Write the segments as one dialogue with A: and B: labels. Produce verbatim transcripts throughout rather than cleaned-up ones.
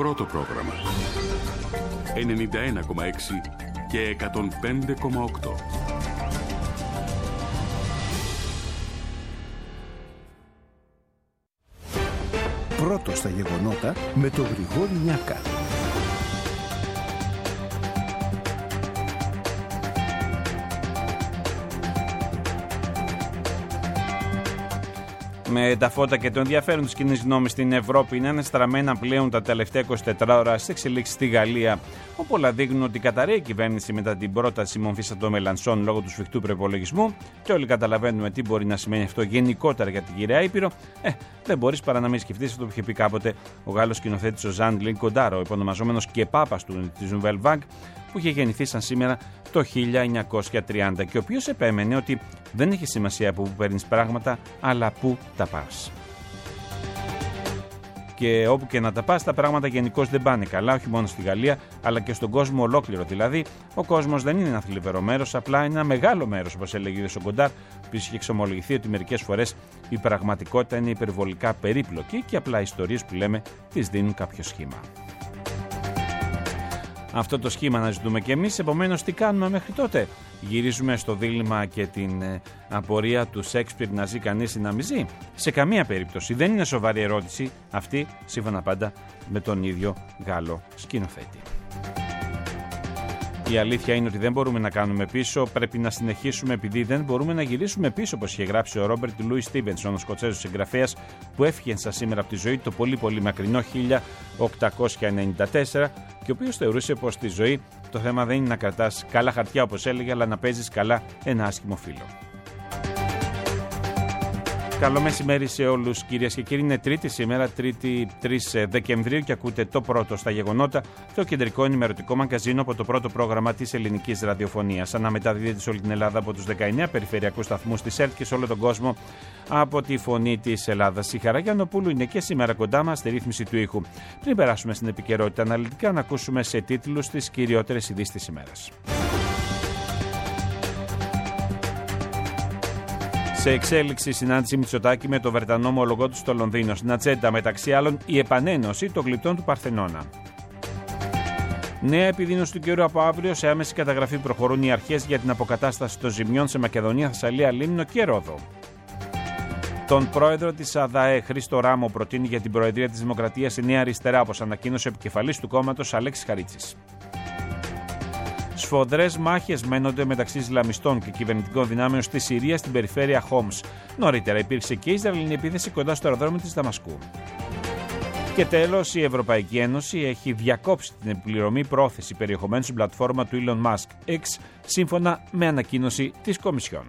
A: πρώτο πρόγραμμα. ενενήντα ένα κόμμα έξι και εκατόν πέντε κόμμα οκτώ.
B: Πρώτο στα γεγονότα με τον Γρηγόρη Νιάκα.
C: Με τα φώτα και το ενδιαφέρον της κοινής γνώμης στην Ευρώπη να είναι στραμμένα πλέον τα τελευταία είκοσι τέσσερις ώρα στις εξελίξεις στη Γαλλία, όπου όλα δείχνουν ότι καταρρέει η κυβέρνηση μετά την πρόταση μομφής από το Μελανσόν λόγω του σφιχτού προϋπολογισμού, και όλοι καταλαβαίνουμε τι μπορεί να σημαίνει αυτό γενικότερα για την κυρία Ήπειρο. Ε, δεν μπορείς παρά να μην σκεφτείς αυτό που είχε πει κάποτε ο Γάλλος σκηνοθέτης ο Ζαν Λουί Κοντάρο, επωνομαζόμενος και πάπας του της Nouvelle Vague, που είχε γεννηθεί σαν σήμερα το χίλια εννιακόσια τριάντα και ο οποίος επέμενε ότι δεν έχει σημασία από πού παίρνεις πράγματα, αλλά πού τα πας. Και όπου και να τα πας, τα πράγματα γενικώς δεν πάνε καλά, όχι μόνο στη Γαλλία, αλλά και στον κόσμο ολόκληρο. Δηλαδή, ο κόσμος δεν είναι ένα θλιβερό μέρος, απλά είναι ένα μεγάλο μέρος, όπως έλεγε ο Κοντάρ, που είχε εξομολογηθεί ότι μερικές φορές η πραγματικότητα είναι υπερβολικά περίπλοκη και απλά οι ιστορίες που λέμε τις δίνουν κάποιο σχήμα. Αυτό το σχήμα να ζητούμε και εμείς, επομένως τι κάνουμε μέχρι τότε? Γυρίζουμε στο δίλημμα και την ε, απορία του Σέξπιρ να ζει κανείς ή να μη ζει? Σε καμία περίπτωση. Δεν είναι σοβαρή ερώτηση αυτή, σύμφωνα πάντα με τον ίδιο Γάλλο σκηνοθέτη. Η αλήθεια είναι ότι δεν μπορούμε να κάνουμε πίσω, πρέπει να συνεχίσουμε επειδή δεν μπορούμε να γυρίσουμε πίσω, όπως είχε γράψει ο Ρόμπερτ Λούις Στίβενσον, ο Σκοτσέζος συγγραφέας που έφυγε σαν σήμερα από τη ζωή το πολύ πολύ μακρινό χίλια οκτακόσια ενενήντα τέσσερα και ο οποίος θεωρούσε πως στη ζωή το θέμα δεν είναι να κρατάς καλά χαρτιά όπως έλεγε, αλλά να παίζεις καλά ένα άσχημο φίλο. Καλό μεσημέρι σε όλους κυρίες και κύριοι. Είναι Τρίτη σήμερα, Τρίτη τρεις Δεκεμβρίου και ακούτε το πρώτο στα γεγονότα, το κεντρικό ενημερωτικό μαγκαζίνο από το πρώτο πρόγραμμα της ελληνικής ραδιοφωνίας. Αναμεταδίδεται σε όλη την Ελλάδα από τους δεκαεννέα περιφερειακούς σταθμούς της ΕΡΤ και σε όλο τον κόσμο από τη Φωνή της Ελλάδας. Η Χαρά Γιαννοπούλου είναι και σήμερα κοντά μας στη ρύθμιση του ήχου. Πριν περάσουμε στην επικαιρότητα αναλυτικά, να ακούσουμε σε τίτλους τις κυριότερες ειδήσεις της ημέρας. Σε εξέλιξη συνάντηση Μητσοτάκη με το Βρετανό ομολογό του στο Λονδίνο. Στην ατζέντα μεταξύ άλλων η επανένωση των γλυπτών του Παρθενώνα. Νέα επιδείνωση του καιρού από αύριο. Σε άμεση καταγραφή προχωρούν οι αρχές για την αποκατάσταση των ζημιών σε Μακεδονία, Θεσσαλία, Λίμνο και Ρόδο. Τον πρόεδρο της ΑΔΑΕ, Χρήστο Ράμο, προτείνει για την Προεδρία της Δημοκρατίας η Νέα Αριστερά, όπως ανακοίνωσε ο επικεφαλής του κόμματος Αλέξης Χαρίτσης. Σφοδρές μάχες μένονται μεταξύ Ισλαμιστών και κυβερνητικών δυνάμεων στη Συρία, στην περιφέρεια Χόμς. Νωρίτερα υπήρξε και Ισραηλινή επίθεση κοντά στο αεροδρόμιο της Δαμασκού. Και τέλος, η Ευρωπαϊκή Ένωση έχει διακόψει την επιπληρωμή πρόθεση περιεχομένου στην πλατφόρμα του Elon Musk X, σύμφωνα με ανακοίνωση της Κομισιόν.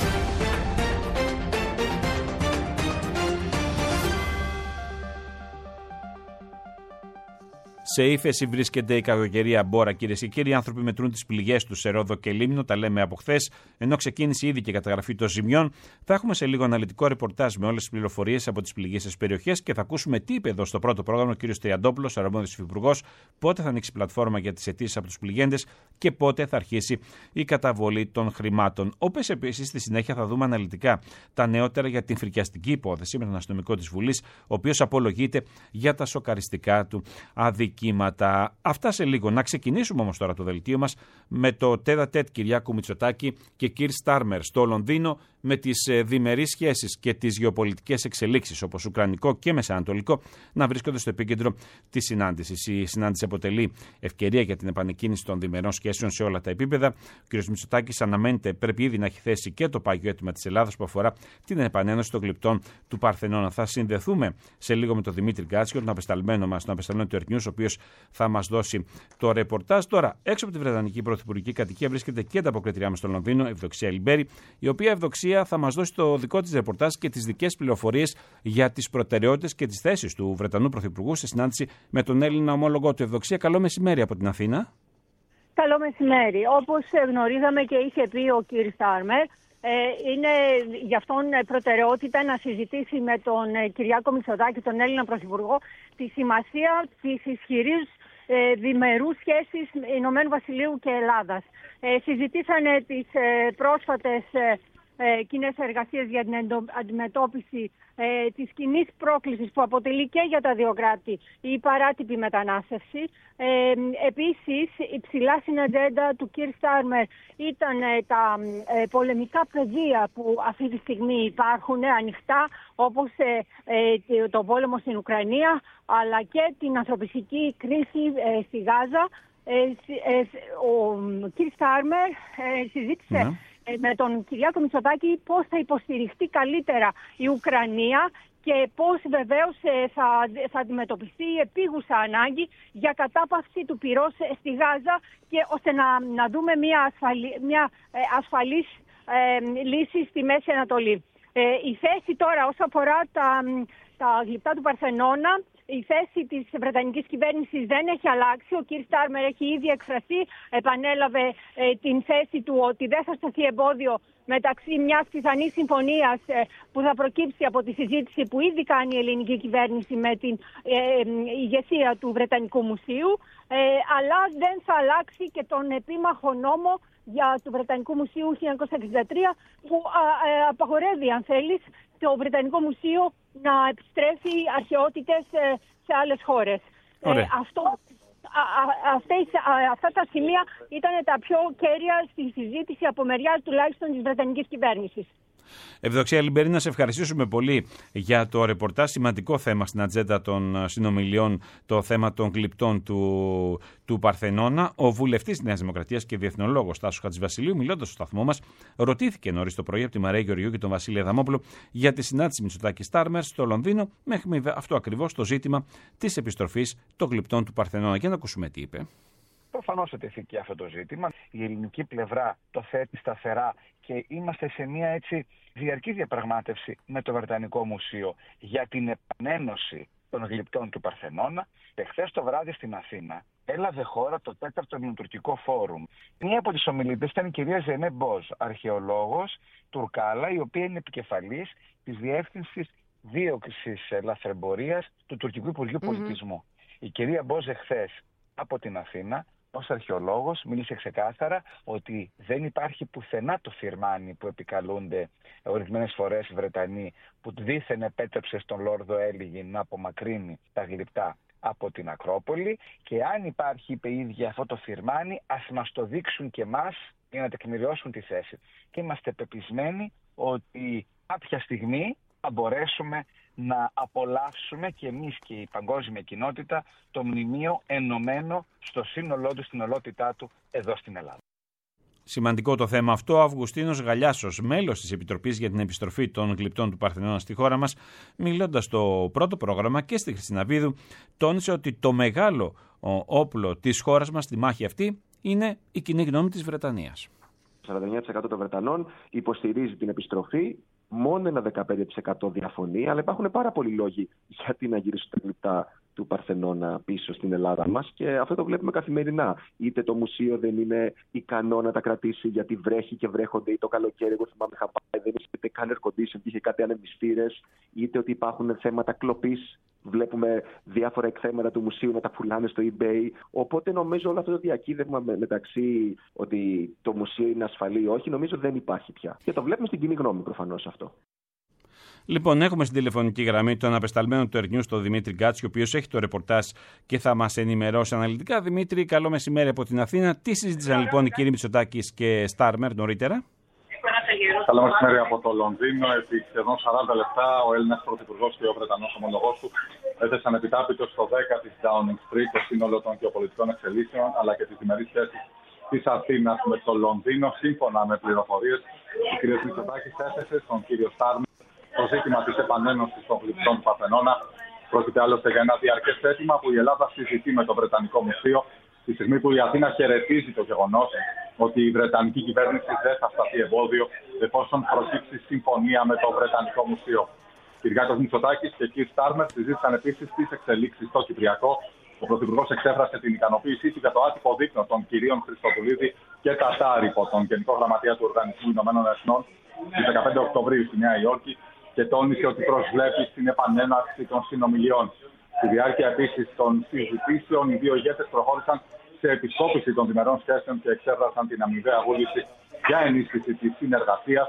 C: Σε ύφεση βρίσκεται η κακοκαιρία Μπόρα, κυρίες και κύριοι. Οι άνθρωποι μετρούν τις πληγές τους σε Ρόδο και Λίμνο, τα λέμε από χθες, ενώ ξεκίνησε ήδη και καταγραφή των ζημιών. Θα έχουμε σε λίγο αναλυτικό ρεπορτάζ με όλες τις πληροφορίες από τις πληγήσεις περιοχές και θα ακούσουμε τι είπε εδώ στο πρώτο πρόγραμμα ο κ. Τριαντόπουλος, ο αρμόδιος υφυπουργός, πότε θα ανοίξει η πλατφόρμα για τις αιτήσεις από τους πληγέντες και πότε θα αρχίσει η καταβολή των χρημάτων. Όπως επίσης στη συνέχεια θα δούμε αναλυτικά τα νεότερα για την φρικιαστική υπόθεση με τον αστυνομικό της Βουλής, ο οποίος απολογείται για τα σοκαριστικά του αδικήματα. Αυτά σε λίγο. Να ξεκινήσουμε όμως τώρα το δελτίο μας με το τέτα-τέτ Κυριάκου Μητσοτάκη και Κιρ Στάρμερ στο Λονδίνο, με τις διμερείς σχέσεις και τις γεωπολιτικές εξελίξεις όπως ουκρανικό και μεσανατολικό να βρίσκονται στο επίκεντρο της συνάντησης. Η συνάντηση αποτελεί ευκαιρία για την επανεκκίνηση των διμερών σχέσεων σε όλα τα επίπεδα. Ο κ. Μητσοτάκης αναμένεται πρέπει ήδη να έχει θέσει και το πάγιο αίτημα της Ελλάδας που αφορά την επανένωση των γλυπτών του Παρθενώνα. Θα συνδεθούμε σε λίγο με τον Δημήτρη Γκάτσιο, τον απεσταλμένο μας, τον απεσταλμένο του Earth News, ο οποίος θα μας δώσει το ρεπορτάζ. Τώρα, έξω από τη Βρετανική Πρωθυπουργική Κατοικία βρίσκεται και τα αποκριτήριά μας στο Λονδίνο, Ευδοξία Λιμπέρη, η οποία Ευδοξία θα μας δώσει το δικό της ρεπορτάζ και τις δικές πληροφορίες για τις προτεραιότητες και τις θέσεις του Βρετανού Πρωθυπουργού σε συνάντηση με τον Έλληνα ομόλογο του. Ευδοξία, καλό μεσημέρι από την Αθήνα.
D: Καλό μεσημέρι. Όπως γνωρίζαμε και είχε πει ο κ. Στάρμερ, είναι γι' αυτόν προτεραιότητα να συζητήσει με τον Κυριάκο Μητσοτάκη, τον Έλληνα Πρωθυπουργό, τη σημασία της ισχυρής διμερούς σχέσης Ηνωμένου Βασιλείου και Ελλάδας. Συζητήσανε τις πρόσφατες ε, κοινές εργασίες για την αντιμετώπιση ε, της κοινής πρόκλησης που αποτελεί και για τα δύο κράτη η παράτυπη μετανάστευση. Ε, επίσης, υψηλά στην ατζέντα του Κιρ Στάρμερ ήταν ε, τα ε, πολεμικά πεδία που αυτή τη στιγμή υπάρχουν ε, ανοιχτά, όπως ε, ε, το πόλεμο στην Ουκρανία, αλλά και την ανθρωπιστική κρίση ε, στη Γάζα. Ε, ε, ο Κιρ Στάρμερ ε, συζήτησε
C: Ναι.
D: με τον Κυριάκο Μητσοτάκη πώς θα υποστηριχτεί καλύτερα η Ουκρανία και πώς βεβαίως θα, θα αντιμετωπιστεί η επίγουσα ανάγκη για κατάπαυση του πυρός στη Γάζα και ώστε να, να δούμε μια, ασφαλή, μια ε, ασφαλής ε, λύση στη Μέση Ανατολή. Ε, η θέση τώρα όσον αφορά τα, τα γλυπτά του Παρθενώνα, η θέση της Βρετανικής κυβέρνησης δεν έχει αλλάξει. Ο κ. Στάρμερ έχει ήδη εκφραστεί, επανέλαβε ε, την θέση του ότι δεν θα σταθεί εμπόδιο μεταξύ μιας πιθανής συμφωνίας ε, που θα προκύψει από τη συζήτηση που ήδη κάνει η ελληνική κυβέρνηση με την ε, ε, ηγεσία του Βρετανικού Μουσείου, ε, αλλά δεν θα αλλάξει και τον επίμαχο νόμο για του Βρετανικού Μουσείου χίλια εννιακόσια εξήντα τρία που α, ε, απαγορεύει, αν θέλεις, το Βρετανικό Μουσείο να επιστρέφει αρχαιότητες ε, σε άλλες χώρες. Ε, αυτό, α, α, αυτές, α, αυτά τα σημεία ήταν τα πιο κέρια στη συζήτηση από μεριά τουλάχιστον της Βρετανικής κυβέρνησης.
C: Ευδοξία Λιμπερή, να σε ευχαριστήσουμε πολύ για το ρεπορτάζ. Σημαντικό θέμα στην ατζέντα των συνομιλιών, το θέμα των γλυπτών του, του Παρθενώνα. Ο βουλευτής της Νέας Δημοκρατίας και διεθνολόγος Τάσος Χατζηβασιλείου, μιλώντας στο σταθμό μας, ρωτήθηκε νωρίς το πρωί από τη Μαρία Γεωργιού και τον Βασίλη Αδαμόπουλο για τη συνάντηση Μητσοτάκη Στάρμερ στο Λονδίνο, μέχρι αυτό ακριβώς το ζήτημα της επιστροφής των γλυπτών του Παρθενώνα. Για να ακούσουμε τι είπε.
E: Προφανώς ετέθηκε αυτό το ζήτημα. Η ελληνική πλευρά το θέτει σταθερά και είμαστε σε μια έτσι διαρκή διαπραγμάτευση με το Βρετανικό Μουσείο για την επανένωση των γλυπτών του Παρθενώνα. Εχθές το βράδυ στην Αθήνα έλαβε χώρα το τέταρτο ελληνοτουρκικό φόρουμ. Μία από τις ομιλητές ήταν η κυρία Ζενέ Μποζ, αρχαιολόγος Τουρκάλα, η οποία είναι επικεφαλής της Διεύθυνσης Δίωξης Λαθρεμπορίας του Τουρκικού Υπουργείου mm-hmm. Πολιτισμού. Η κυρία Μποζ εχθές από την Αθήνα, ως αρχαιολόγος, μίλησε ξεκάθαρα ότι δεν υπάρχει πουθενά το φιρμάνι που επικαλούνται ορισμένες φορές οι Βρετανοί, που δήθεν επέτρεψε στον Λόρδο Έλιγη να απομακρύνει τα γλυπτά από την Ακρόπολη, και αν υπάρχει, είπε η ίδια, αυτό το φιρμάνι, ας μας το δείξουν και εμάς για να τεκμηριώσουν τη θέση. Και είμαστε πεπισμένοι ότι κάποια στιγμή θα μπορέσουμε να απολαύσουμε και εμείς και η παγκόσμια κοινότητα το μνημείο ενωμένο στο σύνολό του, στην ολότητά του εδώ στην Ελλάδα.
C: Σημαντικό το θέμα αυτό. Ο Αυγουστίνος Γαλιάσος, μέλος της Επιτροπής για την Επιστροφή των Γλυπτών του Παρθενώνα στη χώρα μας, μιλώντας στο πρώτο πρόγραμμα και στη Χριστιναβίδου, τόνισε ότι το μεγάλο όπλο της χώρας μας στη μάχη αυτή είναι η κοινή γνώμη της Βρετανίας.
F: σαράντα εννέα τοις εκατό των Βρετανών υποστηρίζει την επιστροφή. Μόνο ένα δεκαπέντε τοις εκατό διαφωνεί, αλλά υπάρχουν πάρα πολλοί λόγοι γιατί να γυρίσουν τα γλυπτά του Παρθενώνα πίσω στην Ελλάδα μας, και αυτό το βλέπουμε καθημερινά. Είτε το μουσείο δεν είναι ικανό να τα κρατήσει γιατί βρέχει και βρέχονται, ή το καλοκαίρι, εγώ θυμάμαι, είχα πάει, δεν είχε καν air condition, είχε κάτι ανεμιστήρες, είτε ότι υπάρχουν θέματα κλοπής. Βλέπουμε διάφορα εκθέματα του μουσείου να τα πουλάνε στο eBay. Οπότε νομίζω όλο αυτό το διακύβευμα μεταξύ ότι το μουσείο είναι ασφαλή ή όχι, νομίζω δεν υπάρχει πια. Και το βλέπουμε στην κοινή γνώμη προφανώς αυτό.
C: Λοιπόν, έχουμε στην τηλεφωνική γραμμή τον απεσταλμένο του Ερνιούς, τον Δημήτρη Γκάτσι, ο οποίος έχει το ρεπορτάζ και θα μας ενημερώσει αναλυτικά. Δημήτρη, καλό μεσημέρι από την Αθήνα. Τι συζήτησαν λοιπόν οι κύριοι Μητσοτάκης και Στάρμερ νωρίτερα?
G: Καλό μεσημέρι από το Λονδίνο. Επί σχεδόν σαράντα λεπτά ο Έλληνας Πρωθυπουργός και ο Βρετανός ομολογός του έθεσαν επιτάπητο στο δέκα της Downing Street το σύνολο των γεωπολιτικών εξελίξεων αλλά και τις διμερείς σχέσεις της Αθήνας με το Λονδίνο. Σύμφωνα με πληροφορίες, ο κ. Μητσοτάκης έθεσε στον κ. Στάρμερ το ζήτημα της επανένωσης των γλυπτών του Παρθενώνα. Πρόκειται άλλωστε για ένα διαρκές αίτημα που η Ελλάδα συζητεί με το Βρετανικό Μουσείο, τη στιγμή που η Αθήνα χαιρετίζει το γεγονός ότι η Βρετανική κυβέρνηση δεν θα σταθεί εμπόδιο εφόσον προκύψει συμφωνία με το Βρετανικό Μουσείο. Κυριάκος Μητσοτάκης και κ. Στάρμερ συζήτησαν επίσης τις εξελίξεις στο Κυπριακό. Ο Πρωθυπουργός εξέφρασε την ικανοποίησή του για το άτυπο δείπνο των κυρίων Χριστοδουλίδη και Τατάρυπο, τον Γενικό Γραμματέα του Οργανισμού Ηνωμένων Εθνών, στις δεκαπέντε Οκτωβρίου στη Νέα Υόρκη, και τόνισε ότι προσβλέπει στην επανέναρξη των συνομιλιών. Στη διάρκεια επίσης των συζητήσεων, οι δύο ηγέτες προχώρησαν σε επισκόπηση των διμερών σχέσεων και εξέφρασαν την αμοιβαία βούληση για ενίσχυση της συνεργασίας.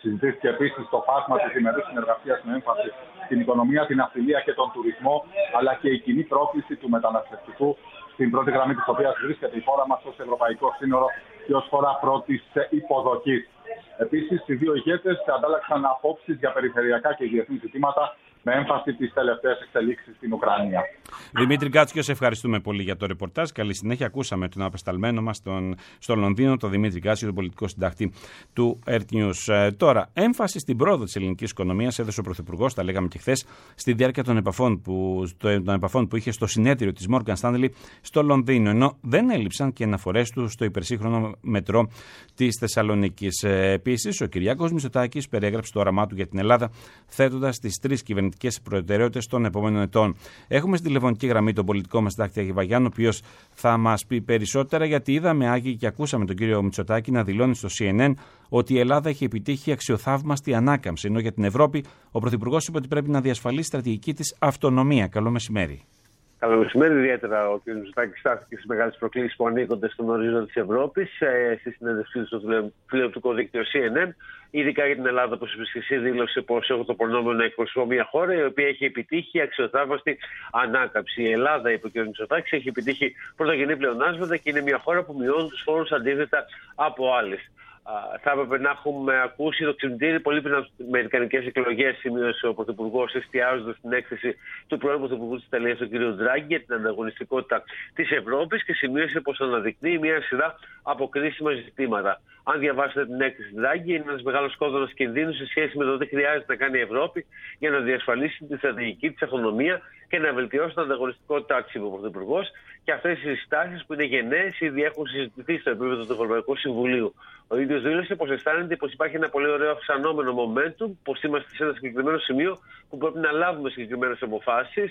G: Συζητήθηκε επίσης το φάσμα της διμερούς συνεργασίας με έμφαση στην οικονομία, την αυτιλία και τον τουρισμό, αλλά και η κοινή πρόκληση του μεταναστευτικού, στην πρώτη γραμμή της οποίας βρίσκεται η χώρα μας ως ευρωπαϊκό σύνορο και ως χώρα πρώτης υποδοχής. Επίσης, οι δύο ηγέτες αντάλλαξαν απόψεις για περιφερειακά και διεθνή ζητήματα, με έμφαση τις τελευταίες εξελίξεις στην Ουκρανία.
C: Δημήτρη Γκάτσιο, σε ευχαριστούμε πολύ για το ρεπορτάζ. Καλή συνέχεια. Ακούσαμε τον απεσταλμένο μας τον, στο Λονδίνο, τον Δημήτρη Γκάτσιο, τον πολιτικό συντακτή του Earth News. Ε, τώρα, έμφαση στην πρόοδο της ελληνικής οικονομίας έδωσε ο Πρωθυπουργός, τα λέγαμε και χθες, στη διάρκεια των επαφών, που, των επαφών που είχε στο συνέδριο της Morgan Stanley στο Λονδίνο. Ενώ δεν έλειψαν και αναφορές του στο υπερσύγχρονο μετρό της Θεσσαλονίκης. Ε, επίσης, ο Κυριάκος Μητσοτάκης περιέγραψε το όραμά του για την Ελλάδα, θέτοντας τις τρεις κυβερνητικές προτεραιότητες των επόμενων ετών. Έχουμε στη τηλεφωνική γραμμή τον πολιτικό μας συντάκτη Άγη Βαγιάννου, ο οποίος θα μας πει περισσότερα, γιατί είδαμε, Άγη, και ακούσαμε τον κύριο Μητσοτάκη να δηλώνει στο σι εν εν ότι η Ελλάδα έχει επιτύχει αξιοθαύμαστη ανάκαμψη. Ενώ για την Ευρώπη ο Πρωθυπουργός είπε ότι πρέπει να διασφαλίσει στρατηγική της αυτονομία. Καλό μεσημέρι.
H: Καλό μεσημέρι. Ιδιαίτερα ο κ. Μητσοτάκης στάθηκε στις μεγάλες προκλήσεις που ανήκονται στον ορίζοντα της Ευρώπης, ε, στη συνέντευξή του στο τηλεοπτικό δίκτυο σι εν εν. Ειδικά για την Ελλάδα, όπως είπες και εσύ, δήλωσε πως έχω το προνόμιο να εκπροσωπώ μια χώρα η οποία έχει επιτύχει αξιοθαύμαστη ανάκαμψη. Η Ελλάδα, είπε ο κ. Μητσοτάκης, έχει επιτύχει πρωτογενή πλεονάσματα και είναι μια χώρα που μειώνει τους φόρους αντίθετα από άλλες. Uh, θα έπρεπε να έχουμε ακούσει το ξυπνητήρι πολύ πριν από τις αμερικανικές εκλογές, σημείωσε ο Πρωθυπουργός, εστιάζοντας στην έκθεση του πρώην Πρωθυπουργού της Ιταλίας, τον κ. Ντράγκη, για την ανταγωνιστικότητα της Ευρώπης και σημείωσε πως αναδεικνύει μια σειρά από κρίσιμα ζητήματα. Αν διαβάσετε την έκθεση Ντράγκη, είναι ένας μεγάλος κόδωνας κινδύνου σε σχέση με το τι χρειάζεται να κάνει η Ευρώπη για να διασφαλίσει τη στρατηγική της αυτονομία και να βελτιώσει την ανταγωνιστικότητά της, είπε ο Πρωθυπουργός. Και αυτές οι συστάσεις που είναι γενναίες ήδη έχουν συζητηθεί στο επίπεδο του Ευρωπαϊκού Συμβουλίου. Ο ίδιος δήλωσε πως αισθάνεται πως υπάρχει ένα πολύ ωραίο αυξανόμενο momentum, πως είμαστε σε ένα συγκεκριμένο σημείο που πρέπει να λάβουμε συγκεκριμένες αποφάσεις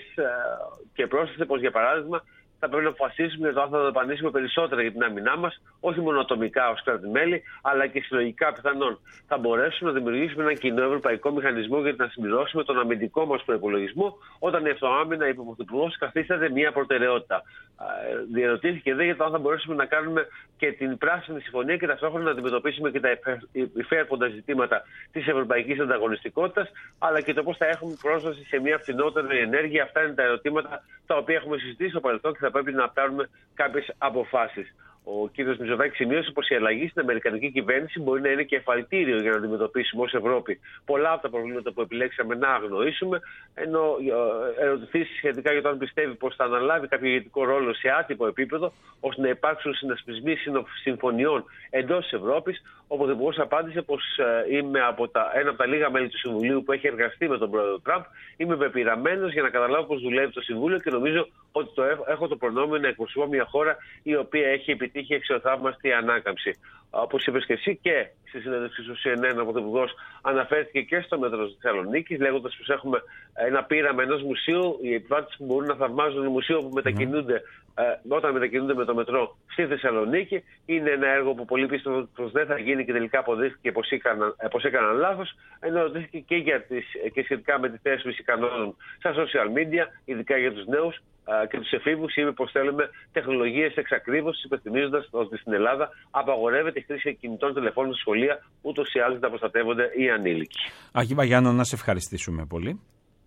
H: και πρόσθεσε πως, για παράδειγμα, θα πρέπει να αποφασίσουμε για το αν θα δαπανίσουμε περισσότερα για την άμυνά μας, όχι μόνο ατομικά ως κράτη-μέλη, αλλά και συλλογικά πιθανόν. Θα μπορέσουμε να δημιουργήσουμε ένα κοινό ευρωπαϊκό μηχανισμό για να συμπληρώσουμε τον αμυντικό μας προϋπολογισμό, όταν η αυτοάμυνα, είπε ο Πρωθυπουργός, καθίσταται μια προτεραιότητα. Διερωτήθηκε δε για το αν θα μπορέσουμε να κάνουμε και την πράσινη συμφωνία και ταυτόχρονα να αντιμετωπίσουμε και τα υφέρποντα ζητήματα της ευρωπαϊκής ανταγωνιστικότητας, αλλά και το πώς θα έχουμε πρόσβαση σε μια φθηνότερη ενέργεια. Αυτά είναι τα ερωτήματα τα οποία έχουμε συζητήσει στο παρελθόν και θα πρέπει να πάρουμε κάποιες αποφάσεις. Ο κ. Μητσοτάκης σημείωσε πως η αλλαγή στην αμερικανική κυβέρνηση μπορεί να είναι και εφαλτήριο για να αντιμετωπίσουμε ως Ευρώπη πολλά από τα προβλήματα που επιλέξαμε να αγνοήσουμε, ενώ ερωτηθεί σχετικά για το αν πιστεύει πως θα αναλάβει κάποιο ηγετικό ρόλο σε άτυπο επίπεδο, ώστε να υπάρξουν συνασπισμοί συμφωνιών εντός της Ευρώπης. Ο Πρωθυπουργός απάντησε πως είμαι από τα, ένα από τα λίγα μέλη του Συμβουλίου που έχει εργαστεί με τον πρόεδρο Τραμπ. Είμαι πεπειραμένος για να καταλάβω πως δουλεύει το Συμβούλιο και νομίζω ότι το έχω, έχω το προνόμιο να εκπροσωπώ μια χώρα η οποία έχει επιτύχει αξιοθαύμαστη ανάκαμψη. Όπως είπες και εσύ, και στη συνέντευξη του σι εν εν ο Πρωθυπουργός αναφέρθηκε και στο μέτρο της Θεσσαλονίκης, λέγοντας πως έχουμε ένα πείραμα ενός μουσείου, οι επιβάτες που μπορούν να θαυμάζουν μουσείο που μετακινούνται mm. ε, όταν μετακινούνται με το μετρό στη Θεσσαλονίκη. Είναι ένα έργο που πολλοί πίστευαν πως δεν θα γίνει και τελικά αποδείχθηκε πως έκαναν, πως έκαναν λάθος, ενώ ρωτήθηκε και, για τις, και σχετικά με τη θέσπιση κανόνων στα social media, ειδικά για τους νέους και τους εφήβους, είπε πως θέλουμε τεχνολογίες εξακρίβωσης, υπενθυμίζοντας ότι στην Ελλάδα απαγορεύεται η χρήση κινητών τηλεφώνων στη σχολεία, ούτως ή άλλως να προστατεύονται οι ανήλικοι.
C: Άγη Βαγιάννου, να σε ευχαριστήσουμε πολύ.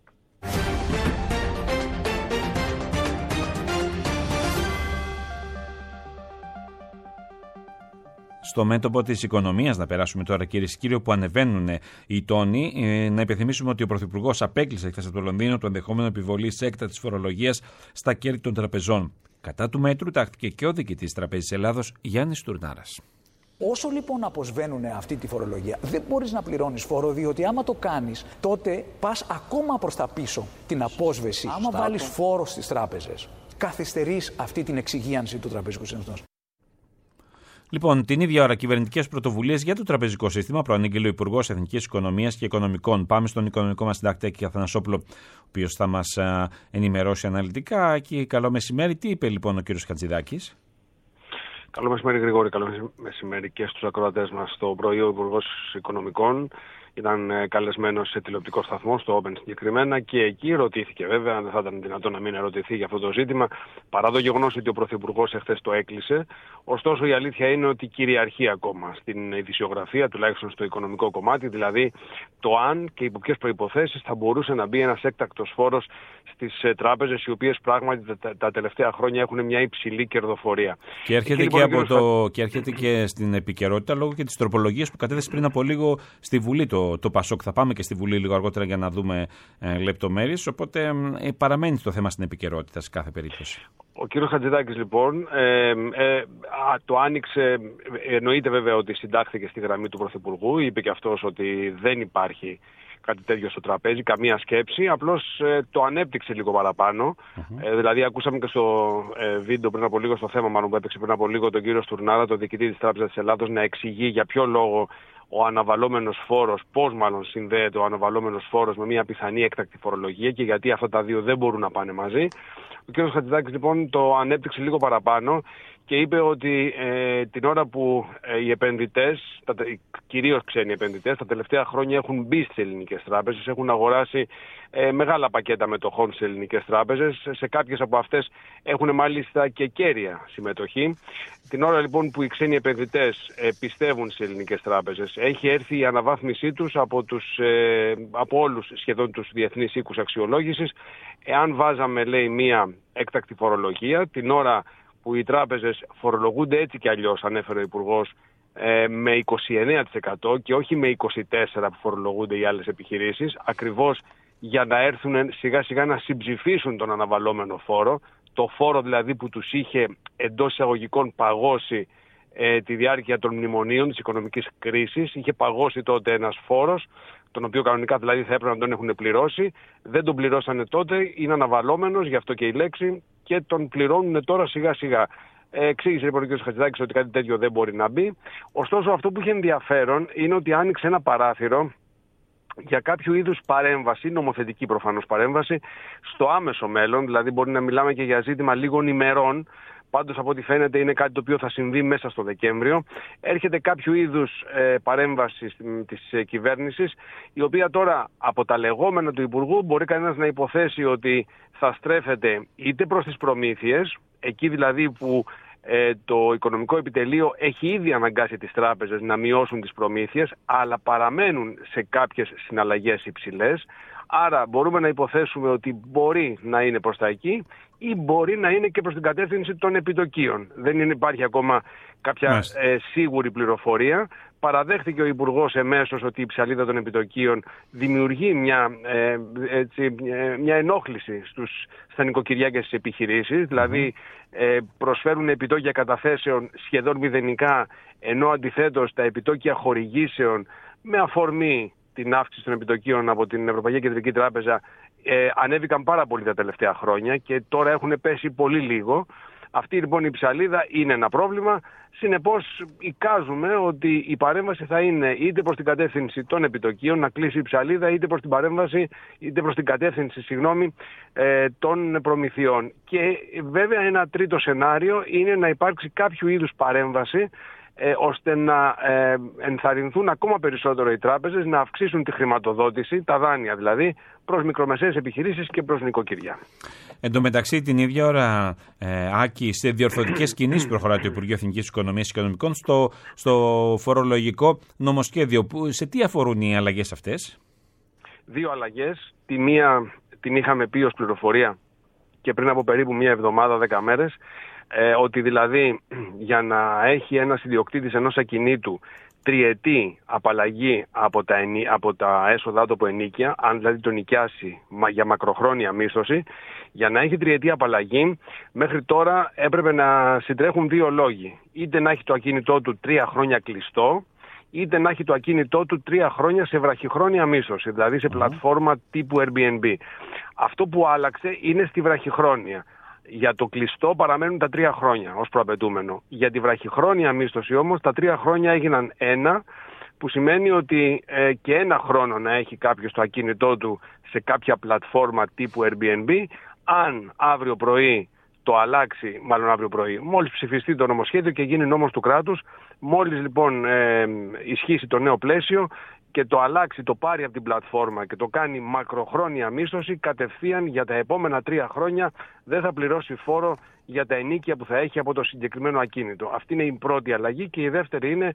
C: Στο μέτωπο της οικονομίας, να περάσουμε τώρα, κυρίες και κύριοι, που ανεβαίνουν οι τόνοι, να υπενθυμίσουμε ότι ο Πρωθυπουργός απέκλεισε χθες από το Λονδίνο το ενδεχόμενο επιβολής έκτακτης φορολογίας στα κέρδη των τραπεζών. Κατά του μέτρου τάχθηκε και ο διοικητής Τραπέζης Ελλάδος, Γιάννης Τουρνάρας.
I: Όσο λοιπόν αποσβαίνουν αυτή τη φορολογία, δεν μπορείς να πληρώνεις φόρο, διότι άμα το κάνεις, τότε πας ακόμα προς τα πίσω την απόσβεση. Άμα βάλεις φόρο στις τράπεζες, καθυστερείς αυτή την εξυγίανση του τραπεζικού συστήματος.
C: Λοιπόν, την ίδια ώρα, κυβερνητικές πρωτοβουλίες για το τραπεζικό σύστημα προανήγγειλε ο Υπουργός Εθνικής Οικονομίας και Οικονομικών. Πάμε στον οικονομικό μας συντάκτη Άκη Αθανασόπουλο, ο οποίος θα μας ενημερώσει αναλυτικά. Άκη, καλό μεσημέρι. Τι είπε λοιπόν ο κύριος Χατζηδάκης?
J: Καλό μεσημέρι, Γρηγόρη. Καλό μεσημέρι και στους ακροατές μας. Το πρωί ο Υπουργός Οικονομικών ήταν καλεσμένος σε τηλεοπτικό σταθμό, στο Open συγκεκριμένα, και εκεί ρωτήθηκε βέβαια, δεν θα ήταν δυνατόν να μην ερωτηθεί για αυτό το ζήτημα, παρά το γεγονός ότι ο Πρωθυπουργός εχθές το έκλεισε. Ωστόσο, η αλήθεια είναι ότι κυριαρχεί ακόμα στην ειδησιογραφία, τουλάχιστον στο οικονομικό κομμάτι, δηλαδή το αν και υπό ποιες προϋποθέσεις θα μπορούσε να μπει ένας έκτακτος φόρος στις τράπεζες, οι οποίες πράγματι τα, τα τελευταία χρόνια έχουν μια υψηλή κερδοφορία.
C: Και έρχεται, και, και, από το, και έρχεται και στην επικαιρότητα λόγω και της τροπολογίας που κατέθεσε πριν από λίγο στη Βουλή το, το Πασόκ. Θα πάμε και στη Βουλή λίγο αργότερα για να δούμε ε, λεπτομέρειες. Οπότε ε, παραμένει το θέμα στην επικαιρότητα σε κάθε περίπτωση.
J: Ο κύριος Χατζηδάκης λοιπόν ε, ε, το άνοιξε, εννοείται βέβαια ότι συντάχθηκε στη γραμμή του Πρωθυπουργού, είπε και αυτός ότι δεν υπάρχει κάτι τέτοιο στο τραπέζι, καμία σκέψη, απλώς ε, το ανέπτυξε λίγο παραπάνω. Mm-hmm. Ε, δηλαδή ακούσαμε και στο ε, βίντεο πριν από λίγο, στο θέμα μάλλον που έπαιξε πριν από λίγο, τον κύριο Στουρνάρα, τον διοικητή της Τράπεζας της Ελλάδος, να εξηγεί για ποιο λόγο ο αναβαλόμενος φόρος, πώς μάλλον συνδέεται ο αναβαλόμενος φόρος με μια πιθανή έκτακτη φορολογία και γιατί αυτά τα δύο δεν μπορούν να πάνε μαζί. Ο κ. Χατζηδάκης λοιπόν το ανέπτυξε λίγο παραπάνω και είπε ότι ε, την ώρα που ε, οι επενδυτές, τα, κυρίως ξένοι επενδυτές, τα τελευταία χρόνια έχουν μπει στις ελληνικές τράπεζες, έχουν αγοράσει ε, μεγάλα πακέτα μετοχών στις ελληνικές τράπεζες, σε κάποιες από αυτές έχουν μάλιστα και κέρια συμμετοχή. Την ώρα λοιπόν που οι ξένοι επενδυτές ε, πιστεύουν στις ελληνικές τράπεζες, έχει έρθει η αναβάθμισή τους από, τους, ε, από όλους σχεδόν τους διεθνείς οίκους αξιολόγησης. Εάν βάζαμε, λέει, μία έκτακτη φορολογία, την ώρα που οι τράπεζες φορολογούνται έτσι κι αλλιώς, ανέφερε ο Υπουργός, ε, με είκοσι εννέα τοις εκατό και όχι με είκοσι τέσσερα τοις εκατό που φορολογούνται οι άλλες επιχειρήσεις, ακριβώς για να έρθουν σιγά σιγά να συμψηφίσουν τον αναβαλόμενο φόρο, το φόρο δηλαδή που τους είχε εντός εισαγωγικών παγώσει ε, τη διάρκεια των μνημονίων της οικονομικής κρίσης. Είχε παγώσει τότε ένας φόρος, τον οποίο κανονικά δηλαδή θα έπρεπε να τον έχουν πληρώσει. Δεν τον πληρώσανε τότε, είναι αναβαλόμενος, γι' αυτό και η λέξη, και τον πληρώνουν τώρα σιγά σιγά. Ε, εξήγησε λοιπόν ο κ. Χατζηδάκης ότι κάτι τέτοιο δεν μπορεί να μπει. Ωστόσο, αυτό που είχε ενδιαφέρον είναι ότι άνοιξε ένα παράθυρο για κάποιο είδους παρέμβαση, νομοθετική προφανώς παρέμβαση, στο άμεσο μέλλον, δηλαδή μπορεί να μιλάμε και για ζήτημα λίγων ημερών. Πάντως από ό,τι φαίνεται είναι κάτι το οποίο θα συμβεί μέσα στο Δεκέμβριο. Έρχεται κάποιο είδους ε, παρέμβαση της ε, κυβέρνησης, η οποία τώρα από τα λεγόμενα του Υπουργού μπορεί κανένας να υποθέσει ότι θα στρέφεται είτε προς τις προμήθειες, εκεί δηλαδή που ε, το οικονομικό επιτελείο έχει ήδη αναγκάσει τις τράπεζες να μειώσουν τις προμήθειες, αλλά παραμένουν σε κάποιες συναλλαγές υψηλές. Άρα μπορούμε να υποθέσουμε ότι μπορεί να είναι προς τα εκεί ή μπορεί να είναι και προς την κατεύθυνση των επιτοκίων. Δεν είναι, υπάρχει ακόμα κάποια ε, σίγουρη πληροφορία. Παραδέχθηκε ο Υπουργός εμέσως ότι η ψαλίδα των επιτοκίων δημιουργεί μια, ε, έτσι, μια ενόχληση στους, στα νοικοκυριά και στις επιχειρήσεις. Mm-hmm. Δηλαδή ε, προσφέρουν επιτόκια καταθέσεων σχεδόν μηδενικά, ενώ αντιθέτως τα επιτόκια χορηγήσεων με αφορμή την αύξηση των επιτοκίων από την Ευρωπαϊκή Κεντρική Τράπεζα ε, ανέβηκαν πάρα πολύ τα τελευταία χρόνια και τώρα έχουν πέσει πολύ λίγο. Αυτή λοιπόν η ψαλίδα είναι ένα πρόβλημα. Συνεπώς εικάζουμε ότι η παρέμβαση θα είναι είτε προς την κατεύθυνση των επιτοκίων, να κλείσει η ψαλίδα, είτε προς την παρέμβαση, είτε προς την κατεύθυνση, συγγνώμη, ε, των προμηθειών. Και βέβαια ένα τρίτο σενάριο είναι να υπάρξει κάποιο είδους παρέμβαση, Ε, ώστε να ε, ενθαρρυνθούν ακόμα περισσότερο οι τράπεζες να αυξήσουν τη χρηματοδότηση, τα δάνεια δηλαδή, προς μικρομεσαίες επιχειρήσεις και προς νοικοκυριά.
C: Εν τω μεταξύ, την ίδια ώρα, ε, Άκη, σε διορθωτικές κινήσεις προχωράει το Υπουργείο Εθνικής Οικονομίας και Οικονομικών στο, στο φορολογικό νομοσχέδιο. Που, σε τι αφορούν οι αλλαγές αυτές?
J: Δύο αλλαγές. Τη μία την είχαμε πει ως πληροφορία και πριν από περίπου μία εβδομάδα, δέκα μέρες. Ε, ότι δηλαδή για να έχει ένας ιδιοκτήτης ενός ακινήτου τριετή απαλλαγή από τα, ενί, από τα έσοδα του από ενοίκια, αν δηλαδή τον νοικιάσει για μακροχρόνια μίσθωση, για να έχει τριετή απαλλαγή, μέχρι τώρα έπρεπε να συντρέχουν δύο λόγοι. Είτε να έχει το ακίνητό του τρία χρόνια κλειστό, είτε να έχει το ακίνητό του τρία χρόνια σε βραχυχρόνια μίσθωση, δηλαδή σε πλατφόρμα τύπου Airbnb. Αυτό που άλλαξε είναι στη βραχυχρόνια. Για το κλειστό παραμένουν τα τρία χρόνια ως προαπαιτούμενο. Για τη βραχυχρόνια μίσθωση όμως τα τρία χρόνια έγιναν ένα, που σημαίνει ότι ε, και ένα χρόνο να έχει κάποιος το ακίνητό του σε κάποια πλατφόρμα τύπου Airbnb, αν αύριο πρωί το αλλάξει, μάλλον αύριο πρωί, μόλις ψηφιστεί το νομοσχέδιο και γίνει νόμος του κράτους, μόλις λοιπόν ε, ισχύσει το νέο πλαίσιο, και το αλλάξει, το πάρει από την πλατφόρμα και το κάνει μακροχρόνια μίσθωση, κατευθείαν για τα επόμενα τρία χρόνια δεν θα πληρώσει φόρο για τα ενοίκια που θα έχει από το συγκεκριμένο ακίνητο. Αυτή είναι η πρώτη αλλαγή. Και η δεύτερη είναι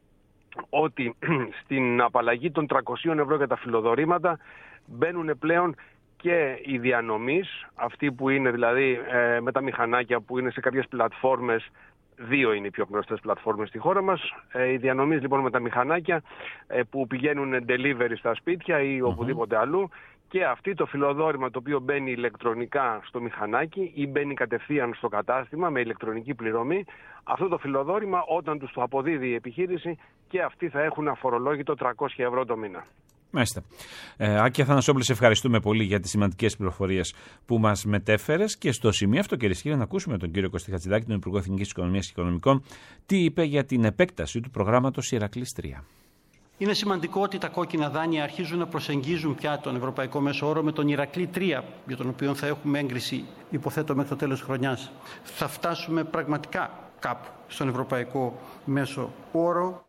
J: ότι στην απαλλαγή των τριακόσια ευρώ για τα φιλοδορήματα μπαίνουν πλέον και οι διανομής, αυτοί που είναι δηλαδή ε, με τα μηχανάκια που είναι σε κάποιες πλατφόρμες. Δύο είναι οι πιο γνωστές πλατφόρμες στη χώρα μας. Ε, οι διανομής λοιπόν με τα μηχανάκια ε, που πηγαίνουν delivery στα σπίτια ή οπουδήποτε mm-hmm. αλλού. Και αυτή το φιλοδόρημα το οποίο μπαίνει ηλεκτρονικά στο μηχανάκι ή μπαίνει κατευθείαν στο κατάστημα με ηλεκτρονική πληρωμή, αυτό το φιλοδόρημα όταν τους το αποδίδει η επιχείρηση και αυτοί θα έχουν αφορολόγητο τριακόσια ευρώ το μήνα.
C: Μάλιστα. Ε, Άκη Αθανασόπουλε, σε ευχαριστούμε πολύ για τις σημαντικές πληροφορίες που μας μετέφερες. Και στο σημείο αυτό, κυρίες και κύριοι, να ακούσουμε τον κύριο Κωστή Χατζηδάκη, τον Υπουργό Εθνικής Οικονομίας και Οικονομικών, τι είπε για την επέκταση του προγράμματος Ηρακλής τρία.
K: Είναι σημαντικό ότι τα κόκκινα δάνεια αρχίζουν να προσεγγίζουν πια τον ευρωπαϊκό μέσο όρο με τον Ηρακλή τρία, για τον οποίο θα έχουμε έγκριση, υποθέτω, μέχρι το τέλος της χρονιάς. Θα φτάσουμε πραγματικά κάπου στον ευρωπαϊκό μέσο όρο.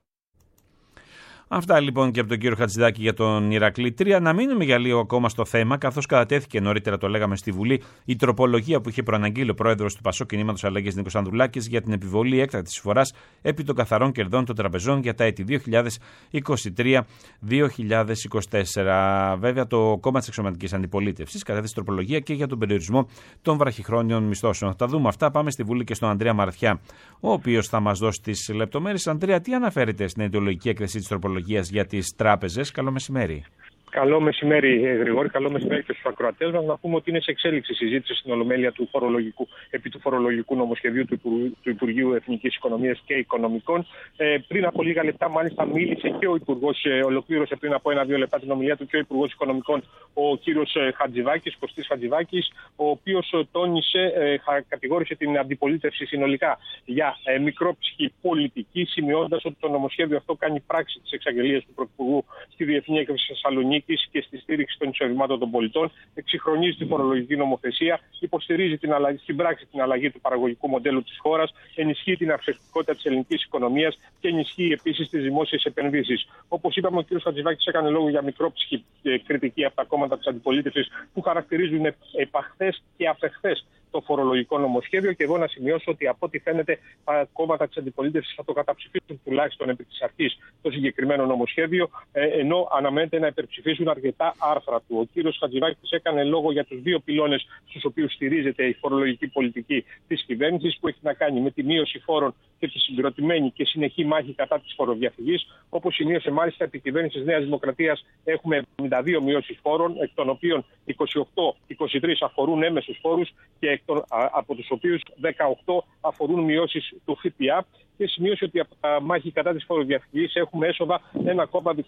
C: Αυτά λοιπόν και από τον κύριο Χατζηδάκη για τον Ηρακλή τρία. Να μείνουμε για λίγο ακόμα στο θέμα, καθώς κατατέθηκε νωρίτερα, το λέγαμε στη Βουλή, η τροπολογία που είχε προαναγγείλει ο πρόεδρος του Πασόκ Κινήματος Αλλαγής Νίκος Ανδρουλάκης για την επιβολή έκτακτης εισφοράς επί των καθαρών κερδών των τραπεζών για τα έτη δύο χιλιάδες είκοσι τρία δύο χιλιάδες είκοσι τέσσερα. Βέβαια, το κόμμα της Αξιωματικής Αντιπολίτευσης κατέθεσε τροπολογία και για τον περιορισμό των βραχυχρόνιων μισθώσεων. Θα τα δούμε αυτά. Πάμε στη Βουλή και στον Ανδρέα Μαραθιά, ο οποίος θα μας δώσει τις λεπτομέρειες. Ανδρέα, τι αναφέρεται στην ιδεολογική έκθεση της τροπολογίας για τις τράπεζες? Καλό μεσημέρι.
L: Καλό μεσημέρι, Γρηγόρη. Καλό μεσημέρι και στους ακροατές μας. Να πούμε ότι είναι σε εξέλιξη συζήτηση στην Ολομέλεια του φορολογικού, επί του φορολογικού νομοσχεδίου του, Υπουργού, του Υπουργείου Εθνικής Οικονομίας και Οικονομικών. Ε, πριν από λίγα λεπτά, μάλιστα, μίλησε και ο Υπουργός, ε, ολοκλήρωσε πριν από ένα-δύο λεπτά την ομιλία του και ο Υπουργός Οικονομικών, ο κύριος Χατζηδάκης, Κωστής Χατζηδάκης, ο οποίος τόνισε, ε, κατηγόρησε την αντιπολίτευση συνολικά για ε, μικρόψυχη πολιτική, σημειώντας ότι το νομοσχέδιο αυτό κάνει πράξη της εξαγγελίας του Πρωθυπουργού στη Διεθνή Έκθεση Θεσσαλονίκη και στη στήριξη των εισοδημάτων των πολιτών, εξυγχρονίζει τη φορολογική νομοθεσία, υποστηρίζει την αλλαγή, στην πράξη την αλλαγή του παραγωγικού μοντέλου της χώρας, ενισχύει την αυξητικότητα της ελληνικής οικονομίας και ενισχύει επίσης τις δημόσιες επενδύσεις. Όπως είπαμε, ο κ. Χατζηδάκης έκανε λόγο για μικρόψυχη κριτική από τα κόμματα της αντιπολίτευσης που χαρακτηρίζουν επαχθές και απεχθές το φορολογικό νομοσχέδιο. Και εγώ να σημειώσω ότι από ό,τι φαίνεται τα κόμματα της αντιπολίτευσης θα το καταψηφίσουν τουλάχιστον επί της αρχής το συγκεκριμένο νομοσχέδιο, ενώ αναμένεται να υπερψηφίσουν αρκετά άρθρα του. Ο κύριος Χατζηδάκης έκανε λόγο για τους δύο πυλώνες στους οποίους στηρίζεται η φορολογική πολιτική της κυβέρνησης, που έχει να κάνει με τη μείωση φόρων και τη συγκροτημένη και συνεχή μάχη κατά της φοροδιαφυγής. Όπως σημείωσε μάλιστα επί κυβέρνησης της Νέας Δημοκρατίας, έχουμε εβδομήντα δύο μειώσεις φόρων, εκ των οποίων είκοσι οκτώ είκοσι τρία αφορούν έμεσους φόρους και από τους οποίους δεκαοκτώ αφορούν μειώσεις του ΦΠΑ. Και σημείωσε ότι από τα μάχη κατά της φοροδιαφυγής έχουμε έσοδα ένα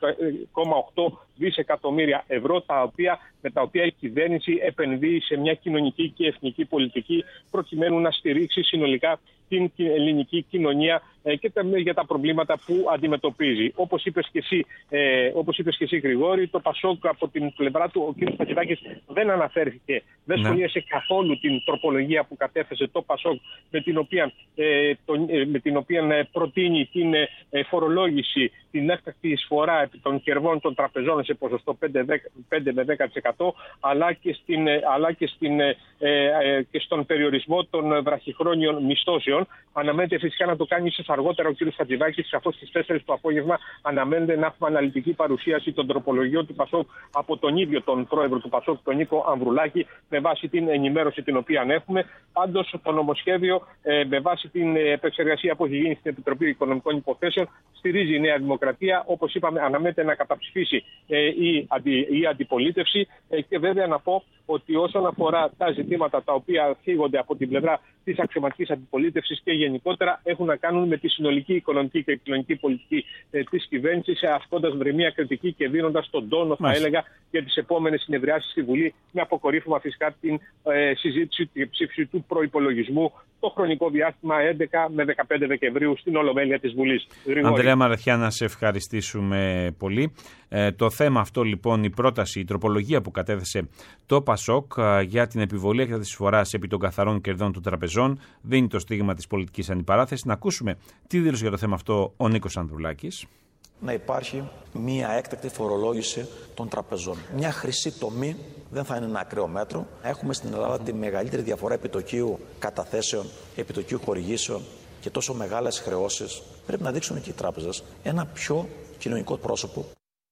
L: κόμμα οκτώ δισεκατομμύρια ευρώ, τα οποία, με τα οποία η κυβέρνηση επενδύει σε μια κοινωνική και εθνική πολιτική προκειμένου να στηρίξει συνολικά την ελληνική κοινωνία και για τα προβλήματα που αντιμετωπίζει. Όπως είπες και εσύ, ε, όπως είπες και εσύ Γρηγόρη, το Πασόκ από την πλευρά του, ο κ. Χατζηδάκης δεν αναφέρθηκε, δεν ναι. σχολίασε καθόλου την τροπολογία που κατέθεσε το Πασόκ, με την οποία, ε, το, ε, με την οποία προτείνει την ε, φορολόγηση, την έκτακτη εισφορά επί των κερδών των τραπεζών σε ποσοστό πέντε με δέκα τοις εκατό, αλλά και, στην, ε, αλλά και, στην, ε, ε, και στον περιορισμό των βραχυχρόνιων μισθώσεων. Αναμένεται φυσικά να το κάνει ίσως αργότερα ο κ. Χατζηδάκης, καθώς στις τέσσερις το απόγευμα αναμένεται να έχουμε αναλυτική παρουσίαση των τροπολογιών του Πασόκ από τον ίδιο τον πρόεδρο του Πασόκ, τον Νίκο Ανδρουλάκη, με βάση την ενημέρωση την οποία έχουμε. Πάντως, το νομοσχέδιο, ε, με βάση την επεξεργασία που έχει γίνει στην Επιτροπή Οικονομικών Υποθέσεων, στηρίζει η Νέα Δημοκρατία. Όπως είπαμε, αναμένεται να καταψηφίσει ε, η, αντι, η αντιπολίτευση. Ε, και βέβαια να πω ότι όσον αφορά τα ζητήματα τα οποία θίγονται από την πλευρά της αξιωματικής αντιπολίτευσης και γενικότερα, έχουν να κάνουν με τη συνολική οικονομική και κοινωνική πολιτική ε, της κυβέρνησης, ασκώντας βρεμία κριτική και δίνοντας τον τόνο, θα έλεγα, για τις επόμενες συνεδριάσεις στη Βουλή, με αποκορύφωμα φυσικά την ε, συζήτηση και ψήφιση του προϋπολογισμού το χρονικό διάστημα έντεκα με δεκαπέντε Δεκεμβρίου στην Ολομέλεια της Βουλής.
C: Ανδρέα Μαραθιά, να σε ευχαριστήσουμε πολύ. Ε, το θέμα αυτό λοιπόν, η πρόταση, η τροπολογία που κατέθεσε το Πασόκ για την επιβολή έκτακτης εισφοράς επί των καθαρών κερδών των τραπεζών, δίνει το στίγμα της πολιτικής αντιπαράθεσης. Να ακούσουμε τι δήλωσε για το θέμα αυτό ο Νίκος Ανδρουλάκης.
I: να υπάρχει μία έκτακτη φορολόγηση των τραπεζών. Μια χρυσή τομή, δεν θα είναι ένα ακραίο μέτρο. Έχουμε στην Ελλάδα τη μεγαλύτερη διαφορά επιτοκίου καταθέσεων, επιτοκίου χορηγήσεων και τόσο μεγάλες χρεώσεις. Πρέπει να δείξουν και οι τράπεζες ένα πιο κοινωνικό πρόσωπο.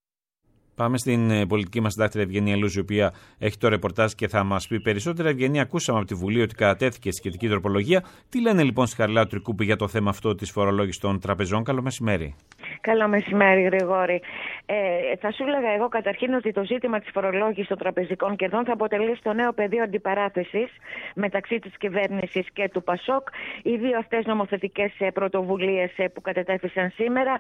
C: Πάμε στην πολιτική μας συντάκτρια Ευγενία Λούζη, η οποία έχει το ρεπορτάζ και θα μας πει περισσότερα. Ευγενία, ακούσαμε από τη Βουλή ότι κατατέθηκε σχετική τροπολογία. Τι λένε λοιπόν στη Χαριλάου Τρικούπη για το θέμα αυτό της φορολόγησης των τραπεζών? Καλό μεσημέρι.
M: Καλό μεσημέρι, Γρηγόρη. Ε, θα σου έλεγα εγώ καταρχήν ότι το ζήτημα της φορολόγησης των τραπεζικών κερδών θα αποτελεί στο νέο πεδίο αντιπαράθεσης μεταξύ της κυβέρνησης και του ΠΑΣΟΚ. Οι δύο αυτές νομοθετικές πρωτοβουλίες που κατετέθησαν σήμερα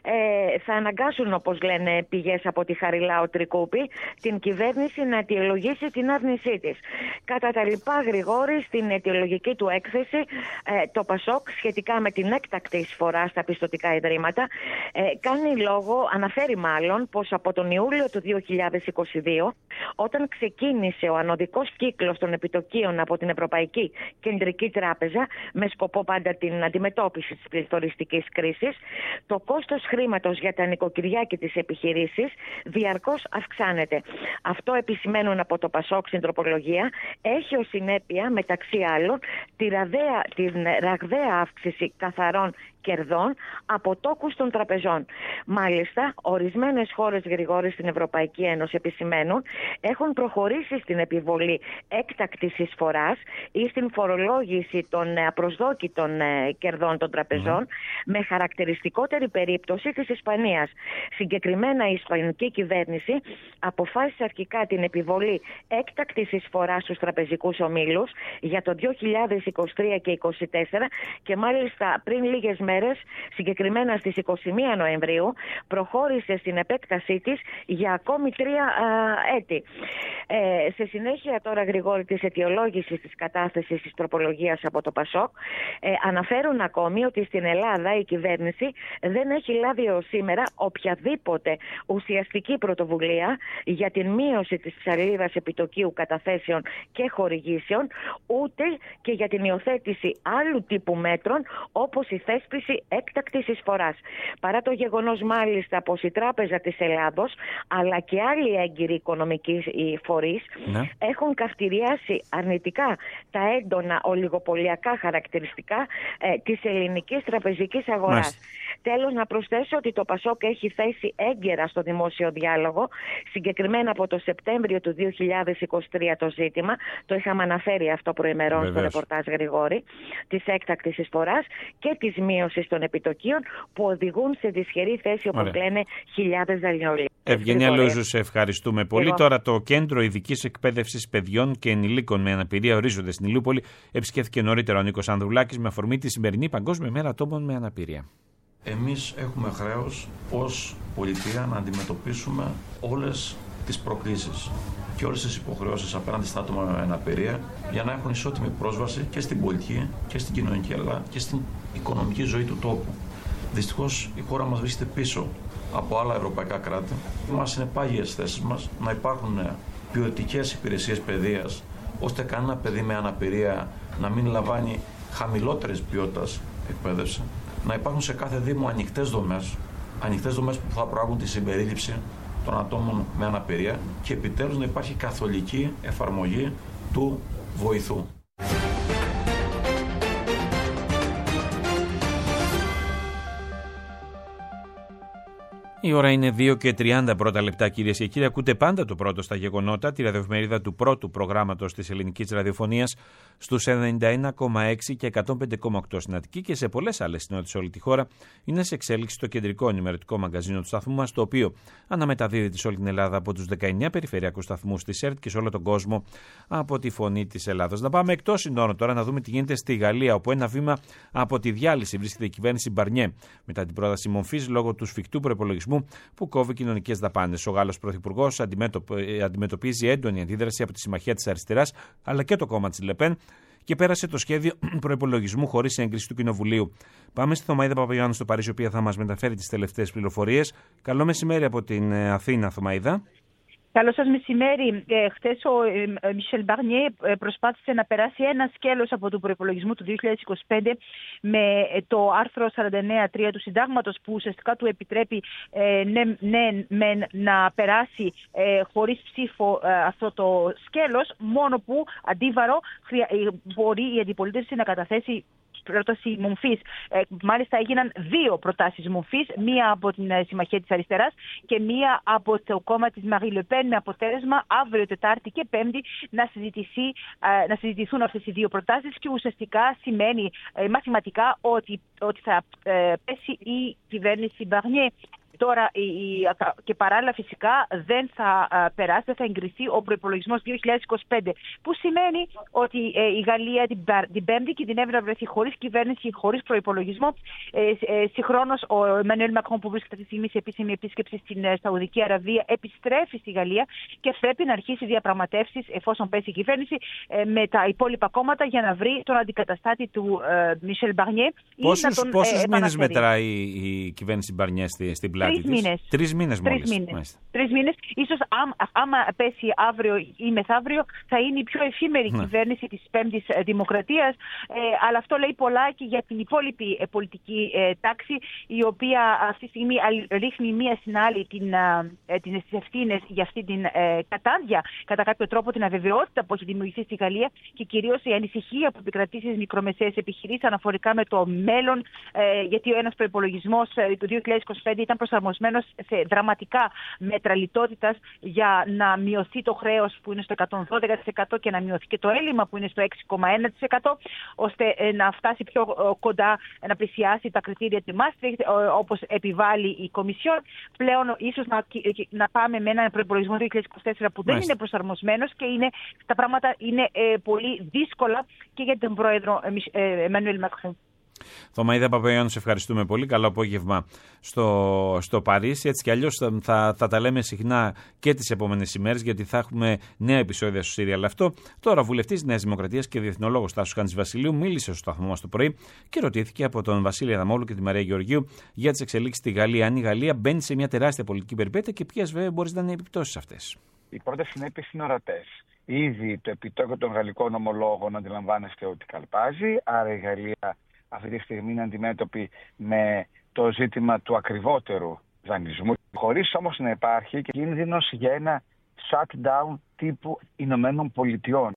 M: ε, θα αναγκάσουν, όπως λένε πηγές από τη Χαριλάου Τρικούπη, την κυβέρνηση να αιτιολογήσει την άρνησή της. Κατά τα λοιπά, Γρηγόρη, στην αιτιολογική του έκθεση, ε, το ΠΑΣΟΚ σχετικά με την έκτακτη εισφορά στα πιστωτικά ιδρύματα ε, κάνει λόγο, αναφέρει μάλλον, πως από τον Ιούλιο του δύο χιλιάδες είκοσι δύο, όταν ξεκίνησε ο ανωδικός κύκλος των επιτοκίων από την Ευρωπαϊκή Κεντρική Τράπεζα, με σκοπό πάντα την αντιμετώπιση της πληθωριστικής κρίσης, το κόστος χρήματος για τα νοικοκυριά και τις επιχειρήσεις διαρκώς αυξάνεται. Αυτό, επισημαίνουν από το ΠΑΣΟΚ στην τροπολογία, έχει ως συνέπεια μεταξύ άλλων τη ραγδαία, την ραγδαία αύξηση καθαρών κερδών από τόκους των τραπεζών. Μάλιστα, ορισμένες χώρες, Γρηγόρη, στην Ευρωπαϊκή Ένωση, επισημαίνουν, έχουν προχωρήσει στην επιβολή έκτακτης εισφοράς ή στην φορολόγηση των απροσδόκητων κερδών των τραπεζών, mm. με χαρακτηριστικότερη περίπτωση της Ισπανίας. Συγκεκριμένα, η Ισπανική κυβέρνηση αποφάσισε αρχικά την επιβολή έκτακτης εισφοράς στους τραπεζικούς ομίλους για το δύο χιλιάδες είκοσι τρία και είκοσι τέσσερα και μάλιστα πριν λίγες μέρες, συγκεκριμένα στις είκοσι μία Νοεμβρίου, προχώρησε στην επέκτασή της για ακόμη τρία α, έτη. Ε, σε συνέχεια τώρα, Γρηγόρη, της αιτιολόγησης της κατάθεσης της τροπολογίας από το ΠΑΣΟΚ, ε, αναφέρουν ακόμη ότι στην Ελλάδα η κυβέρνηση δεν έχει λάβει ως σήμερα οποιαδήποτε ουσιαστική πρωτοβουλία για την μείωση της ψαλίδας επιτοκίου καταθέσεων και χορηγήσεων, ούτε και για την υιοθέτηση άλλου τύπου μέτρων όπως η θέσπιση έκτακτης εισφοράς. Παρά το γεγονός μάλιστα πως η Τράπεζα της Ελλάδος αλλά και άλλοι έγκυροι οικονομικοί φορείς ναι. έχουν καυτηριάσει αρνητικά τα έντονα ολιγοπωλιακά χαρακτηριστικά ε, της ελληνικής τραπεζικής αγοράς. Μάλιστα. Τέλος, να προσθέσω ότι το ΠΑΣΟΚ έχει θέσει έγκαιρα στο δημόσιο διάλογο, συγκεκριμένα από το Σεπτέμβριο του δύο χιλιάδες είκοσι τρία το ζήτημα, το είχαμε αναφέρει αυτό προημερών στο ρεπορτάζ, Γρηγόρη, της έκτακτης εισφοράς και της μείωσης των επιτοκίων που οδηγούν σε δυσχερή θέση, όπως Ωραία. λένε, χιλιάδες δανειολήπτες.
C: Ευγενία Λούζου, σε ευχαριστούμε πολύ. Εγώ. Τώρα το Κέντρο Ειδικής Εκπαίδευσης Παιδιών και Ενηλίκων με Αναπηρία ορίζονται στην Ηλιούπολη επισκέφθηκε νωρίτερα ο Νίκος Ανδρουλάκης με αφορμή τη σημερινή Παγκόσμια Μέρα Ατόμων με Αναπηρία.
N: Εμείς έχουμε χρέος ως πολιτεία να αντιμετωπίσουμε όλες τις προκλήσεις και όλες τις υποχρεώσεις απέναντι στα άτομα με αναπηρία για να έχουν ισότιμη πρόσβαση και στην πολιτική και στην κοινωνική αλλά και στην οικονομική ζωή του τόπου. Δυστυχώς η χώρα μας βρίσκεται πίσω από άλλα ευρωπαϊκά κράτη. Μας είναι πάγιες θέσεις μας να υπάρχουν ποιοτικές υπηρεσίες παιδείας ώστε κανένα παιδί με αναπηρία να μην λαμβάνει χαμηλότερης ποιότητας εκπαίδευση. Να υπάρχουν σε κάθε δήμο ανοιχτές δομές, ανοιχτές δομές που θα προάγουν τη συμπερίληψη των ατόμων με αναπηρία και επιτέλους να υπάρχει καθολική εφαρμογή του βοηθού.
C: Η ώρα είναι δύο και τριάντα πρώτα λεπτά, κυρίες και κύριοι. Ακούτε πάντα το πρώτο στα γεγονότα, τη ραδιοεφημερίδα του πρώτου προγράμματος της ελληνικής ραδιοφωνίας στους ενενήντα ένα κόμμα έξι και εκατόν πέντε κόμμα οκτώ στην Αττική και σε πολλές άλλες συνότητες σε όλη τη χώρα. Είναι σε εξέλιξη το κεντρικό ενημερωτικό μαγκαζίνο του σταθμού μας, το οποίο αναμεταδίδεται σε όλη την Ελλάδα από τους δεκαεννέα περιφερειακούς σταθμούς της ΕΡΤ και σε όλο τον κόσμο από τη Φωνή της Ελλάδος. Να πάμε εκτός συνόρων τώρα να δούμε τι γίνεται στη Γαλλία, όπου ένα βήμα από τη διάλυση βρίσκεται η κυβέρνηση Μπαρνιέ μετά την πρόταση μορφής λόγω του σφιχτού προπολογισμού που κόβει κοινωνικές δαπάνες. Ο Γάλλος Πρωθυπουργός αντιμετωπίζει έντονη αντίδραση από τη Συμμαχία της Αριστεράς αλλά και το κόμμα της Λεπέν και πέρασε το σχέδιο προϋπολογισμού χωρίς έγκριση του Κοινοβουλίου. Πάμε στη Θωμαΐδα Παπαγιάννου στο Παρίσι, η οποία θα μας μεταφέρει τις τελευταίες πληροφορίες. Καλό μεσημέρι από την Αθήνα, Θωμαΐδα.
O: Καλό σας μεσημέρι. Ε, χθες ο ε, Μισελ Μπαρνιέ προσπάθησε να περάσει ένα σκέλος από τον προϋπολογισμό του δύο χιλιάδες είκοσι πέντε με το άρθρο σαράντα εννέα τρία του Συντάγματος, που ουσιαστικά του επιτρέπει ε, ναι, ναι, με, να περάσει ε, χωρίς ψήφο ε, αυτό το σκέλος, μόνο που αντίβαρο χρεια, ε, μπορεί η αντιπολίτευση να καταθέσει πρόταση μομφής. Ε, μάλιστα έγιναν δύο προτάσεις μομφής, μία από την ε, Συμμαχία της Αριστεράς και μία από το κόμμα της Μαρί Λεπέν, με αποτέλεσμα αύριο Τετάρτη και Πέμπτη να, συζητηθεί, ε, να συζητηθούν αυτές οι δύο προτάσεις, και ουσιαστικά σημαίνει ε, μαθηματικά ότι, ότι θα ε, πέσει η κυβέρνηση Μπαρνιέ. Τώρα και παράλληλα φυσικά δεν θα περάσει, δεν θα εγκριθεί ο προϋπολογισμός δύο χιλιάδες είκοσι πέντε, που σημαίνει ότι η Γαλλία την Πέμπτη κινδυνεύει να βρεθεί χωρίς κυβέρνηση, χωρίς προϋπολογισμό. Συγχρόνως ο Εμμανουέλ Μακρόν, που βρίσκεται αυτή τη στιγμή σε επίσημη επίσκεψη στην Σαουδική Αραβία, επιστρέφει στη Γαλλία και πρέπει να αρχίσει διαπραγματεύσεις, εφόσον πέσει η κυβέρνηση, με τα υπόλοιπα κόμματα για να βρει τον αντικαταστάτη του Μισελ Μπαρνιέ.
C: Πόσους, πόσους μήνες μετράει η, η κυβέρνηση Μπαρνιέ στη, στην πλάτη? Τρεις
O: μήνες.
C: Τρεις μήνες μόλις.
O: Τρεις μήνες. Τρεις μήνες. Ίσως άμα, άμα πέσει αύριο ή μεθαύριο θα είναι η πιο εφήμερη ναι. κυβέρνηση της Πέμπτης Δημοκρατίας. Ε, αλλά αυτό λέει πολλά και για την υπόλοιπη ε, πολιτική ε, τάξη, η οποία αυτή τη στιγμή ρίχνει μία στην άλλη την, ε, τις ευθύνες για αυτή την ε, κατάδια, κατά κάποιο τρόπο την αβεβαιότητα που έχει δημιουργηθεί στη Γαλλία, και κυρίως η ανησυχία που επικρατεί στις μικρομεσαίες επιχειρήσεις αναφορικά με το μέλλον, ε, γιατί ο ένας προϋπολογισμός ε, του δύο χιλιάδες είκοσι πέντε ήταν προσαρμοσμένος σε δραματικά μέτρα λιτότητας για να μειωθεί το χρέος που είναι στο εκατόν δώδεκα τοις εκατό και να μειωθεί και το έλλειμμα που είναι στο έξι κόμμα ένα τοις εκατό, ώστε να φτάσει πιο κοντά, να πλησιάσει τα κριτήρια του Μάστριχτ, όπως επιβάλλει η Κομισιόν. Πλέον ίσως να, να πάμε με έναν προϋπολογισμό δύο χιλιάδες είκοσι τέσσερα που δεν Μάλιστα. είναι προσαρμοσμένος, και είναι, τα πράγματα είναι ε, πολύ δύσκολα και για τον πρόεδρο Εμμανουέλ Μακρόν.
C: Θωμαΐδα Παπαϊωάννου, σε ευχαριστούμε πολύ. Καλό απόγευμα στο, στο Παρίσι. Έτσι κι αλλιώς θα, θα, θα τα λέμε συχνά και τις επόμενες ημέρες, γιατί θα έχουμε νέα επεισόδια στο Σύριαλ αυτό. Τώρα, ο βουλευτής της Νέας Δημοκρατίας και διεθνολόγος Τάσος Χατζηβασιλείου μίλησε στο σταθμό μας το πρωί και ρωτήθηκε από τον Βασίλη Αδαμόλου και τη Μαρία Γεωργίου για τις εξελίξεις στη Γαλλία. Αν η Γαλλία μπαίνει σε μια τεράστια πολιτική περιπέτεια και ποιες βέβαια μπορεί να είναι οι επιπτώσεις αυτές.
E: Οι πρώτες συνέπειες είναι ορατές. Ήδη το επιτόκιο των γαλλικών ομολόγων αντιλαμβάνεστε ότι καλπάζει, άρα η Γαλλία αυτή τη στιγμή είναι αντιμέτωπη με το ζήτημα του ακριβότερου δανεισμού, χωρίς όμως να υπάρχει και κίνδυνος για ένα shutdown τύπου Ηνωμένων Πολιτειών.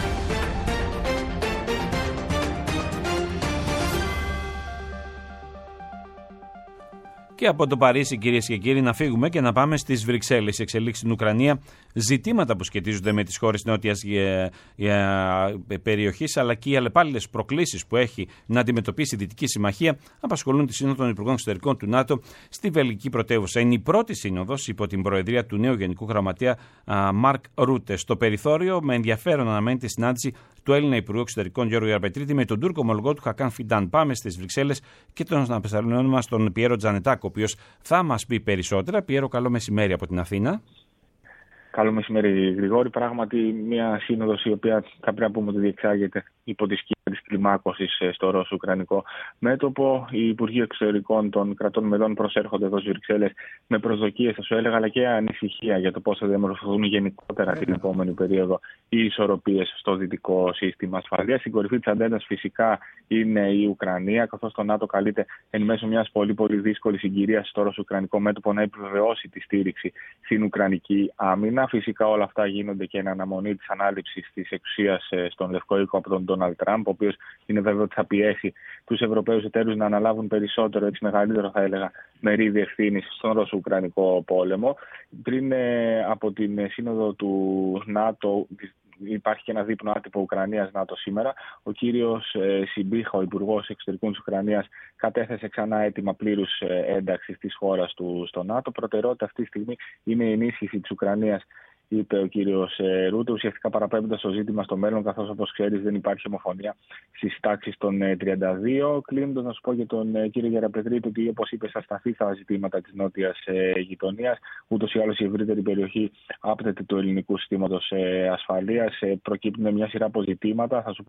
C: Και από το Παρίσι, κυρίες και κύριοι, να φύγουμε και να πάμε στις Βρυξέλλες. Η εξελίξη στην Ουκρανία, ζητήματα που σχετίζονται με τις χώρες νότιας περιοχής, αλλά και οι αλλεπάλληλες προκλήσεις που έχει να αντιμετωπίσει η Δυτική Συμμαχία, απασχολούν τη Σύνοδο των Υπουργών Εξωτερικών του ΝΑΤΟ στη βελγική πρωτεύουσα. Είναι η πρώτη σύνοδος υπό την προεδρία του νέου Γενικού Γραμματέα Μαρκ Ρούτε. Στο περιθώριο, με ενδιαφέρον αναμένεται η συνάντηση του Έλληνα Υπουργού Εξωτερικών Γιώργου Ιαρπετρίτη με τον Τούρκο ομολογό του Χακάν Φιντάν. Πάμε στις Βρυξέλλες και τον απεσταλμένο μας τον Πιέρο Τζανετάκο, ο οποίος θα μας πει περισσότερα. Πιέρο, καλό μεσημέρι από την Αθήνα.
P: Καλό μεσημέρι, Γρηγόρη. Πράγματι, μια σύνοδος η οποία θα πρέπει να πούμε ότι διεξάγεται υπό τη σκιά της κλιμάκωσης στο Ρώσο-Ουκρανικό μέτωπο. Οι Υπουργοί Εξωτερικών των κρατών μελών προσέρχονται εδώ στις Βρυξέλλες με προσδοκίες, θα σου έλεγα, αλλά και ανησυχία για το πώς θα διαμορφωθούν γενικότερα την επόμενη περίοδο οι ισορροπίες στο δυτικό σύστημα ασφαλείας. Στην κορυφή της αντέντας φυσικά είναι η Ουκρανία, καθώς το ΝΑΤΟ καλείται εν μέσω μιας πολύ πολύ δύσκολης συγκυρίας στο Ρώσο-Ουκρανικό μέτωπο να επιβεβαιώσει τη στήριξη στην Ουκρανική άμυνα. Φυσικά όλα αυτά γίνονται και εν αναμονή της ανάληψης της εξουσίας στον Λευκό Οίκο από τον Ντόναλντ Τραμπ, ο οποίος είναι βέβαιο ότι θα πιέσει τους Ευρωπαίους εταίρους να αναλάβουν περισσότερο, έτσι μεγαλύτερο θα έλεγα, μερίδι ευθύνης στον Ρώσο-Ουκρανικό πόλεμο. Πριν ε, από την σύνοδο του ΝΑΤΟ, υπάρχει και ένα δείπνο άτυπο Ουκρανίας-ΝΑΤΟ σήμερα. Ο κύριος ε, Σιμπίχα, ο Υπουργός Εξωτερικών της Ουκρανίας, κατέθεσε ξανά αίτημα πλήρους ε, ένταξης της χώρας του στο ΝΑΤΟ. Προτεραιότητα αυτή τη στιγμή είναι η ενίσχυση της Ουκρανίας, είπε ο κύριος ε, Ρούτε, ουσιαστικά παραπέμποντας το ζήτημα στο μέλλον, καθώς όπως ξέρεις δεν υπάρχει ομοφωνία στις τάξεις των ε, τριάντα δύο. Κλείνοντας, να σου πω για τον ε, κύριο Γεραπετρίτη ότι, όπως είπε, θα σταθεί στα ζητήματα της νότιας ε, γειτονίας. Ούτως ή άλλως η ευρύτερη περιοχή άπτεται του ελληνικού συστήματος ε, ασφαλείας. Ε, προκύπτουν μια σειρά αποζητήματα. Θα σου πω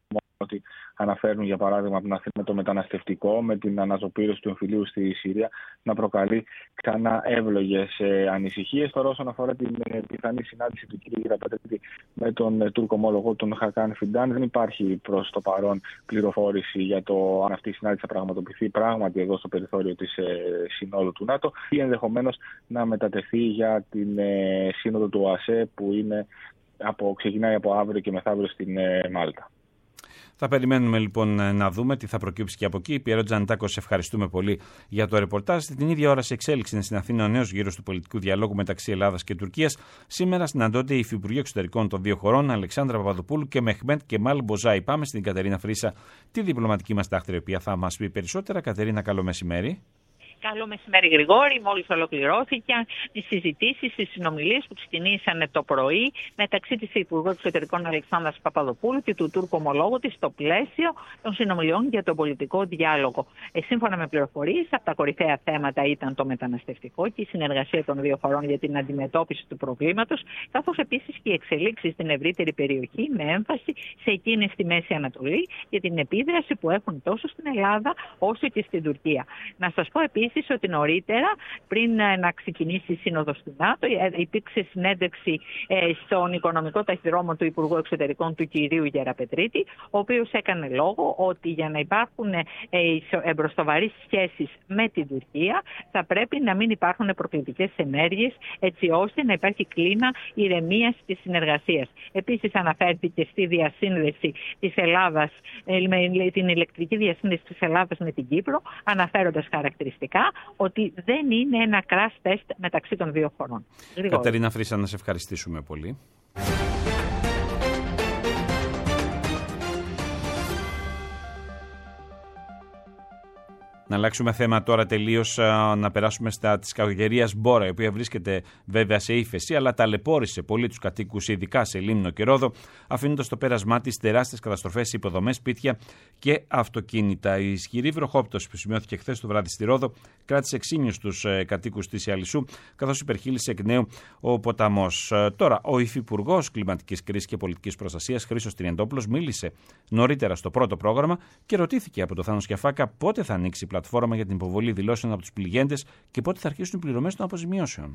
P: ότι αναφέρουν για παράδειγμα από την Αθήνα το μεταναστευτικό με την αναζωπήρωση του εμφυλίου στη Συρία να προκαλεί ξανά εύλογες ε, ανησυχίες. Τώρα, όσον αφορά την ε, πιθανή συνάντηση του κ. Γεραπετρίτη με τον ε, Τούρκο ομόλογο, τον Χακάν Φιντάν, δεν υπάρχει προς το παρόν πληροφόρηση για το αν αυτή η συνάντηση θα πραγματοποιηθεί πράγματι εδώ στο περιθώριο της ε, Συνόδου του ΝΑΤΟ ή ενδεχομένως να μετατεθεί για την ε, Σύνοδο του ΟΑΣΕ που είναι από, ξεκινάει από αύριο και μεθαύριο στην ε, Μάλτα.
C: Θα περιμένουμε λοιπόν να δούμε τι θα προκύψει και από εκεί. Πιέρο Τζανιτάκο, σε ευχαριστούμε πολύ για το ρεπορτάζ. Την ίδια ώρα, σε εξέλιξη είναι στην Αθήνα ο νέος γύρος του πολιτικού διαλόγου μεταξύ Ελλάδας και Τουρκίας. Σήμερα συναντώνται οι υφυπουργοί εξωτερικών των δύο χωρών, Αλεξάνδρα Παπαδοπούλου και Μεχμέτ Κεμάλ Μποζάη. Πάμε στην Κατερίνα Φρίσα, τη διπλωματική μας τάχτρια, η οποία θα μας πει περισσότερα. Κατερίνα, καλό μεσημέρι.
Q: Καλό μεσημέρι, Γρηγόρη. Μόλις ολοκληρώθηκαν οι συζητήσεις, οι συνομιλίες που ξεκινήσαν το πρωί μεταξύ της Υπουργού Εξωτερικών Αλεξάνδρας Παπαδοπούλου και του Τούρκου ομολόγου της στο πλαίσιο των συνομιλιών για τον πολιτικό διάλογο. Ε, σύμφωνα με πληροφορίες, από τα κορυφαία θέματα ήταν το μεταναστευτικό και η συνεργασία των δύο χωρών για την αντιμετώπιση του προβλήματος, καθώς επίσης και οι εξελίξεις στην ευρύτερη περιοχή με έμφαση σε εκείνη στη Μέση Ανατολή για την επίδραση που έχουν τόσο στην Ελλάδα όσο και στην Τουρκία. Να σας πω επίσης ότι νωρίτερα, πριν να ξεκινήσει η Σύνοδος του ΝΑΤΟ, υπήρξε συνέντευξη στον οικονομικό ταχυδρόμο του Υπουργού Εξωτερικών του κυρίου Γεραπετρίτη, ο οποίος έκανε λόγο ότι για να υπάρχουν εμπροστοβαρείς σχέσεις με την Τουρκία θα πρέπει να μην υπάρχουν προκλητικές ενέργειες, έτσι ώστε να υπάρχει κλίμα ηρεμίας και συνεργασίας. Επίσης αναφέρθηκε στη διασύνδεση της Ελλάδας, με την ηλεκτρική διασύνδεση της Ελλάδας με την Κύπρο, αναφέροντας χαρακτηριστικά ότι δεν είναι ένα crash test μεταξύ των δύο χωρών.
C: Κατερίνα Φρίσα, να σε ευχαριστήσουμε πολύ. Να αλλάξουμε θέμα τώρα τελείως, να περάσουμε στα της κακοκαιρίας Μπόρα, η οποία βρίσκεται βέβαια σε ύφεση, αλλά ταλαιπώρησε πολύ τους κατοίκους, ειδικά σε Λίμνο και Ρόδο, αφήνοντας στο πέρασμά της τεράστιες καταστροφές σε υποδομές, σπίτια και αυτοκίνητα. Η ισχυρή βροχόπτωση που σημειώθηκε χθες το βράδυ στη Ρόδο κράτησε εξήνιους τους κατοίκους της Ιαλισσού, καθώς υπερχείλησε εκ νέου ο ποταμός. Τώρα, ο Υφυπουργός Κλιματικής Κρίσης και Πολιτικής Προστασίας, Χρήστος Τριαντόπουλος, μίλησε νωρίτερα στο πρώτο πρόγραμμα και ρωτήθηκε από το Θάνο Σκιαφάκα πότε θα ανοίξει η πλατφόρμα για την υποβολή δηλώσεων από τους πληγέντες και πότε θα αρχίσουν οι πληρωμές των αποζημιώσεων.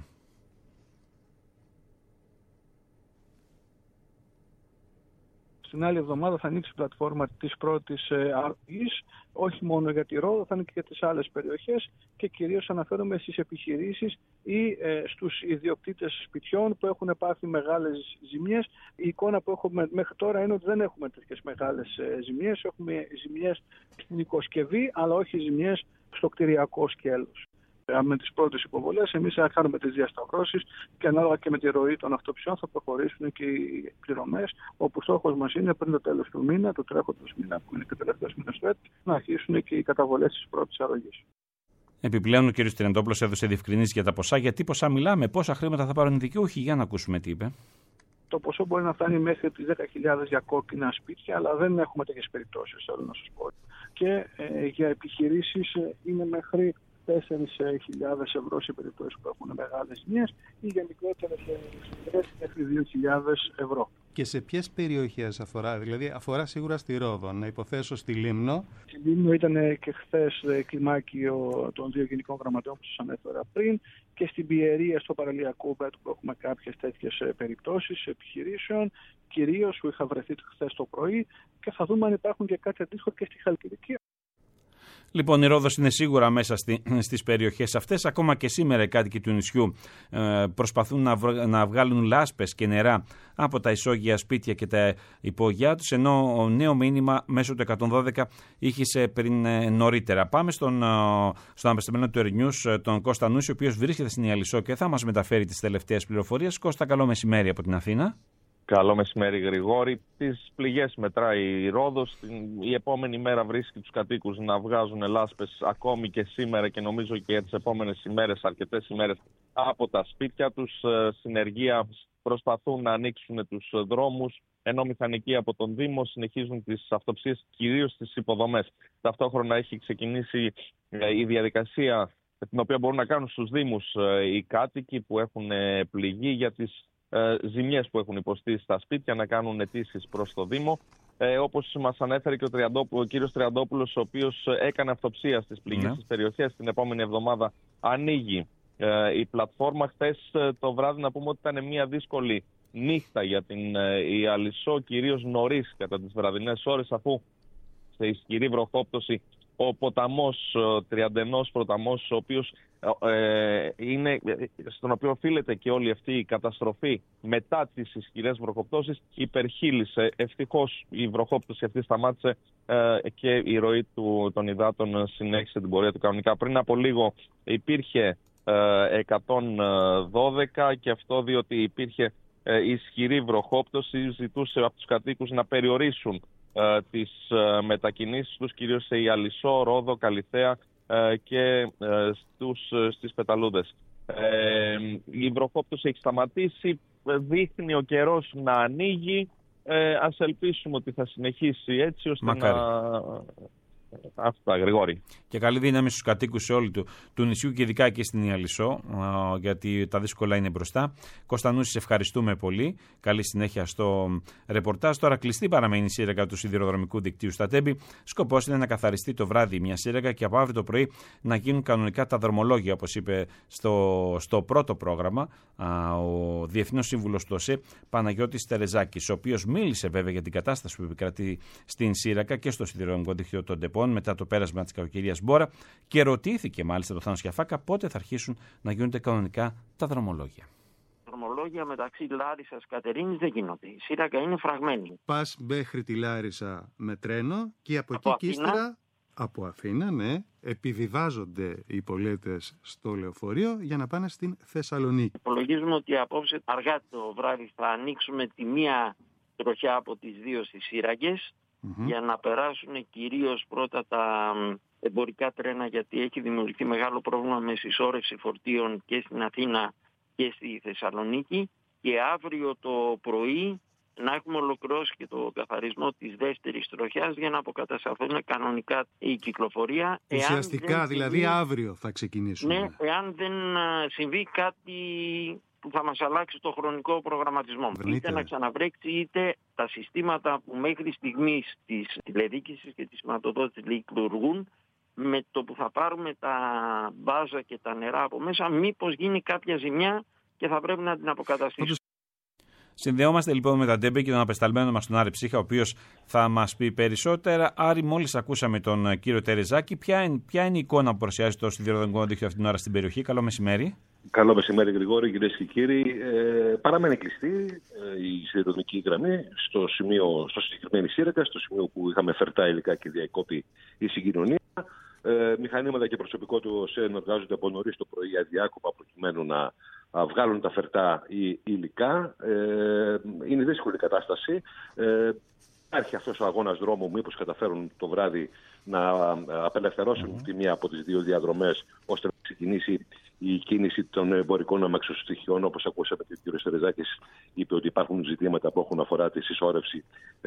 R: Στην άλλη εβδομάδα θα ανοίξει η πλατφόρμα της πρώτης αρρωγής, όχι μόνο για τη Ρόδο, θα είναι και για τις άλλες περιοχές και κυρίως αναφέρομαι στις επιχειρήσεις ή ε, στους ιδιοκτήτες σπιτιών που έχουν πάθει μεγάλες ζημιές. Η εικόνα που έχουμε μέχρι τώρα είναι ότι δεν έχουμε τέτοιες μεγάλες ε, ζημιές. Έχουμε ζημιές στην οικοσκευή, αλλά όχι ζημιές στο κτηριακό σκέλος. Με τις πρώτες υποβολές, εμείς θα κάνουμε τις διασταυρώσεις και ανάλογα και με τη ροή των αυτοψιών θα προχωρήσουν και οι πληρωμές, όπου στόχος μας είναι πριν το τέλος του μήνα, του τρέχοντος μήνα που είναι και ο τελευταίος μήνας του έτου, να αρχίσουν και οι καταβολές της πρώτης αρρωγής.
C: Επιπλέον, ο κ. Τριαντόπουλος έδωσε διευκρινήσεις για τα ποσά. Γιατί ποσά μιλάμε, πόσα χρήματα θα πάρουν οι δικαιούχοι, για να ακούσουμε τι είπε.
R: Το ποσό μπορεί να φτάνει μέχρι τις δέκα χιλιάδες για κόκκινα σπίτια, αλλά δεν έχουμε τέτοιες περιπτώσεις, θέλω να σας πω. Και ε, για επιχειρήσεις ε, είναι μέχρι τέσσερις χιλιάδες ευρώ σε περιπτώσεις που έχουν μεγάλες ζημιές ή για μικρότερες ζημιές μέχρι δύο χιλιάδες ευρώ.
S: Και σε ποιες περιοχές αφορά, δηλαδή αφορά σίγουρα στη Ρόδο, να υποθέσω στη Λίμνο.
R: Στη Λίμνο ήταν και χθες κλιμάκιο των δύο γενικών γραμματέων που σας ανέφερα πριν και στην Πιερία, στο παραλιακό Μπέτου που έχουμε κάποιες τέτοιες περιπτώσεις επιχειρήσεων, κυρίως που είχα βρεθεί χθες το πρωί και θα δούμε αν υπάρχουν και κάτι αντίστοιχο και στη Χαλκιδική.
C: Λοιπόν, η Ρόδος είναι σίγουρα μέσα στη, στις περιοχές αυτές. Ακόμα και σήμερα οι κάτοικοι του νησιού ε, προσπαθούν να, βρ, να βγάλουν λάσπες και νερά από τα ισόγεια σπίτια και τα υπόγειά τους, ενώ ο νέο μήνυμα μέσω του εκατόν δώδεκα ήχησε πριν ε, νωρίτερα. Πάμε στον, ε, στον απεσταμένο του Ερνιούς, τον Κώστα Νούση, ο οποίος βρίσκεται στην Ιαλισσό και θα μας μεταφέρει τις τελευταίες πληροφορίες. Κώστα, καλό μεσημέρι από την Αθήνα.
T: Καλό μεσημέρι, Γρηγόρη. Τις πληγές μετράει η Ρόδος. Η επόμενη μέρα βρίσκει τους κατοίκους να βγάζουν λάσπες ακόμη και σήμερα και νομίζω και για τις επόμενες ημέρες, αρκετές ημέρες, από τα σπίτια τους. Συνεργεία προσπαθούν να ανοίξουν τους δρόμους, ενώ μηχανικοί από τον Δήμο συνεχίζουν τις αυτοψίες κυρίως στις υποδομές. Ταυτόχρονα έχει ξεκινήσει η διαδικασία την οποία μπορούν να κάνουν στους Δήμους οι κάτοικοι που έχουν πληγεί για τις ζημιές που έχουν υποστεί στα σπίτια, να κάνουν αιτήσεις προς το Δήμο. Ε, όπως μας ανέφερε και ο, Τριαντόπουλο, ο κύριος Τριαντόπουλος, ο οποίος έκανε αυτοψία στις πληγές ναι. της περιοχές, την επόμενη εβδομάδα ανοίγει ε, η πλατφόρμα. Χθες ε, το βράδυ να πούμε ότι ήταν μια δύσκολη νύχτα για την ε, Ιαλισσό, κυρίως νωρίς κατά τις βραδινές ώρες, αφού σε ισχυρή βροχόπτωση ο ποταμός, ο τριαντενός ποταμός, ο οποίος, ε, είναι, στον οποίο οφείλεται και όλη αυτή η καταστροφή μετά τις ισχυρές βροχοπτώσεις, υπερχείλησε. Ευτυχώς η βροχόπτωση αυτή σταμάτησε ε, και η ροή του, των υδάτων συνέχισε την πορεία του κανονικά. Πριν από λίγο υπήρχε ε, εκατόν δώδεκα και αυτό διότι υπήρχε ε, ισχυρή βροχόπτωση, ζητούσε από τους κατοίκους να περιορίσουν τις μετακινήσεις τους, κυρίως σε Ιαλισσό, Ρόδο, Καλιθέα και στους, στις Πεταλούδες. Ε, η βροχόπτωση έχει σταματήσει, δείχνει ο καιρός να ανοίγει. Ε, ας ελπίσουμε ότι θα συνεχίσει έτσι ώστε Μακάρι. να... Αυτά, Γρηγόρη.
C: Και καλή δύναμη στους κατοίκους όλου του, του νησιού και ειδικά και στην Ιαλισσό, γιατί τα δύσκολα είναι μπροστά. Κωνσταντινού, σε ευχαριστούμε πολύ. Καλή συνέχεια στο ρεπορτάζ. Τώρα κλειστή παραμένει η σύραγγα του σιδηροδρομικού δικτύου στα Τέμπη. Σκοπός είναι να καθαριστεί το βράδυ μια σύραγγα και από αύριο το πρωί να γίνουν κανονικά τα δρομολόγια, όπως είπε στο, στο πρώτο πρόγραμμα ο Διεθνός Σύμβουλος του ΟΣΕ, Παναγιώτης Τερεζάκης, ο οποίος μίλησε βέβαια για την κατάσταση που επικρατεί στην σύραγγα και στο σιδηροδρομικό δίκτυο των Τεπών μετά το πέρασμα της κακοκαιρίας Μπόρα και ρωτήθηκε μάλιστα το Θάνο Σιαφάκα πότε θα αρχίσουν να γίνονται κανονικά τα δρομολόγια.
U: Δρομολόγια μεταξύ Λάρισσας και Κατερίνης δεν γίνονται. Η σύραγγα είναι φραγμένη.
S: Πας μέχρι τη Λάρισα με τρένο και από, από εκεί και ύστερα από Αθήνα, ναι, επιβιβάζονται οι πολίτες στο λεωφορείο για να πάνε στην Θεσσαλονίκη.
U: Υπολογίζουμε ότι απόψε αργά το βράδυ θα ανοίξουμε τη μία τροχιά από τις δύο στις σύραγγες. Mm-hmm. Για να περάσουν κυρίως πρώτα τα εμπορικά τρένα, γιατί έχει δημιουργηθεί μεγάλο πρόβλημα με συσσόρευση φορτίων και στην Αθήνα και στη Θεσσαλονίκη, και αύριο το πρωί να έχουμε ολοκληρώσει και το καθαρισμό της δεύτερης τροχιάς για να αποκατασταθούν κανονικά η κυκλοφορία.
S: Ουσιαστικά δηλαδή συμβεί... αύριο θα ξεκινήσουμε.
U: Ναι, εάν δεν συμβεί κάτι που θα μας αλλάξει το χρονικό προγραμματισμό. Βρνείτε. Είτε να ξαναβρέξει, είτε τα συστήματα που μέχρι στιγμής της τηλεδίκησης και της σηματοδότησης λειτουργούν, με το που θα πάρουμε τα μπάζα και τα νερά από μέσα, μήπως γίνει κάποια ζημιά και θα πρέπει να την αποκαταστήσουμε.
C: Συνδεόμαστε λοιπόν με τα Ντέμπε και τον απεσταλμένο μας τον Άρη Ψύχα, ο οποίος θα μας πει περισσότερα. Άρη, μόλις ακούσαμε τον κύριο Τερεζάκη, ποια είναι, ποια είναι η εικόνα που παρουσιάζει το σιδηροδρομικό δίκτυο αυτήν την ώρα στην περιοχή? Καλό μεσημέρι.
V: Καλό μεσημέρι, Γρηγόρη, κυρίες και κύριοι. Ε, παραμένει κλειστή ε, η σιδηροδρομική γραμμή στο, σημείο, στο συγκεκριμένη σύραγγα, στο σημείο που είχαμε φερτά υλικά και διακόπη η συγκοινωνία. Ε, μηχανήματα και προσωπικό του ΟΣΕ εργάζονται από νωρίς το πρωί αδιάκοπα προκειμένου να βγάλουν τα φερτά ή υλικά. Ε, είναι δύσκολη η κατάσταση. Ε, υπάρχει αυτός ο αγώνας δρόμου, μήπως καταφέρουν το βράδυ να απελευθερώσουν mm-hmm. τη μία από τις δύο διαδρομές, ώστε να ξεκινήσει η κίνηση των εμπορικών αμαξοστοιχειών. Όπως ακούσαμε και ο κ. Τερεζάκης είπε ότι υπάρχουν ζητήματα που έχουν αφορά τη συσσόρευση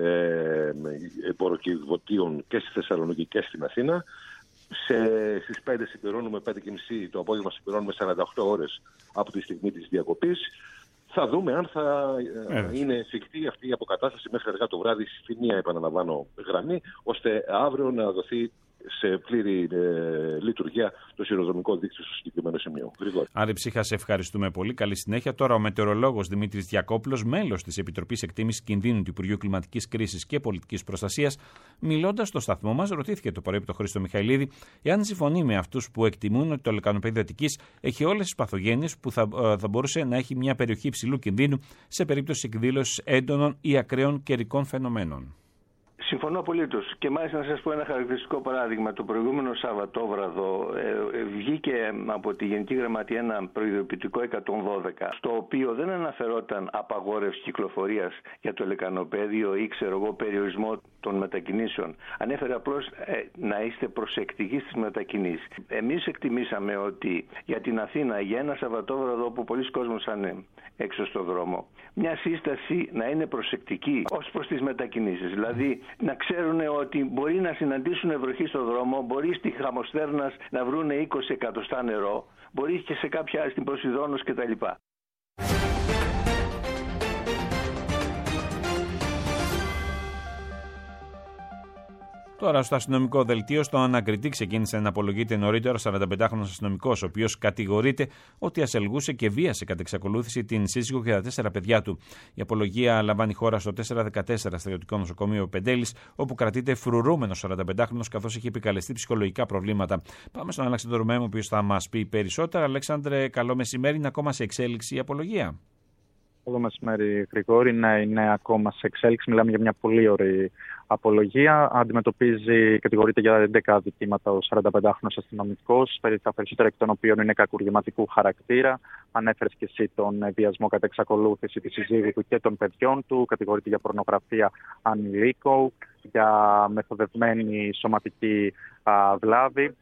V: ε, εμποροκιβωτίων και στη Θεσσαλονίκη και στην Αθήνα. Σε, στις πέντε συμπληρώνουμε, πέντε και μισή το απόγευμα συμπληρώνουμε σαράντα οκτώ ώρες από τη στιγμή της διακοπής. Θα δούμε αν θα ε, είναι εφικτή αυτή η αποκατάσταση μέχρι αργά το βράδυ στη μία, επαναλαμβάνω, γραμμή, ώστε αύριο να δοθεί σε πλήρη ε, λειτουργία το σιδηροδρομικό δίκτυο στο συγκεκριμένο σημείο. Γρηγόρη.
C: Άρη Ψύχα, σε ευχαριστούμε πολύ. Καλή συνέχεια. Τώρα ο μετεωρολόγος Δημήτρης Διακόπουλος, μέλος της Επιτροπής Εκτίμησης Κινδύνου του Υπουργείου Κλιματικής Κρίσης και Πολιτικής Προστασίας, μιλώντας στο σταθμό μας, ρωτήθηκε το πρωί από τον Χρήστο Μιχαηλίδη εάν συμφωνεί με αυτούς που εκτιμούν ότι το λεκανοπέδιο Αττικής έχει όλες τις παθογένειες που θα, ε, θα μπορούσε να έχει μια περιοχή υψηλού κινδύνου σε περίπτωση εκδήλωσης έντονων ή ακραίων καιρικών φαινομένων.
W: Συμφωνώ απολύτως. Και μάλιστα να σας πω ένα χαρακτηριστικό παράδειγμα. Το προηγούμενο Σαββατόβραδο ε, βγήκε από τη Γενική Γραμματεία ένα προειδοποιητικό εκατόν δώδεκα, στο οποίο δεν αναφερόταν απαγόρευση κυκλοφορίας για το λεκανοπέδιο ή ξέρω εγώ περιορισμό των μετακινήσεων. Ανέφερε απλώς ε, να είστε προσεκτικοί στις μετακινήσεις. Εμείς εκτιμήσαμε ότι για την Αθήνα, για ένα Σαββατόβραδο όπου πολλοί κόσμος είναι έξω στο δρόμο, μια σύσταση να είναι προσεκτική ως προς τις μετακινήσεις. Δηλαδή να ξέρουν ότι μπορεί να συναντήσουν βροχή στο δρόμο, μπορεί στη Χαμοστέρνας να βρουν είκοσι εκατοστά νερό, μπορεί και σε κάποια στην Ποσειδώνος κτλ.
C: Τώρα, στο αστυνομικό δελτίο, στο Ανακριτή ξεκίνησε να απολογείται νωρίτερα ο σαρανταπεντάχρονος αστυνομικός, ο οποίος κατηγορείται ότι ασελγούσε και βίασε κατά εξακολούθηση την σύζυγο και τα τέσσερα παιδιά του. Η απολογία λαμβάνει χώρα στο τετρακόσια δεκατέσσερα Στρατιωτικό Νοσοκομείο Πεντέλης, όπου κρατείται φρουρούμενος σαρανταπεντάχρονος, καθώς έχει επικαλεστεί ψυχολογικά προβλήματα. Πάμε στον Αλέξανδρο Ρωμαίου, ο οποίος θα μας πει περισσότερα. Αλέξανδρε, καλό μεσημέρι. Είναι ακόμα σε εξέλιξη η απολογία?
A: Καλό μεσημέρι, Γρηγόρη. Ναι, είναι ακόμα σε εξέλιξη. Μιλάμε για μια πολύ ωραία απολογία. Αντιμετωπίζει, κατηγορείται για έντεκα αδικήματα ο σαρανταπεντάχρονος αστυνομικός, τα περισσότερα εκ των οποίων είναι κακουργηματικού χαρακτήρα. Ανέφερε και εσύ τον βιασμό κατά εξακολούθηση της συζύγου του και των παιδιών του. Κατηγορείται για πορνογραφία ανηλίκου, για μεθοδευμένη σωματική α, βλάβη.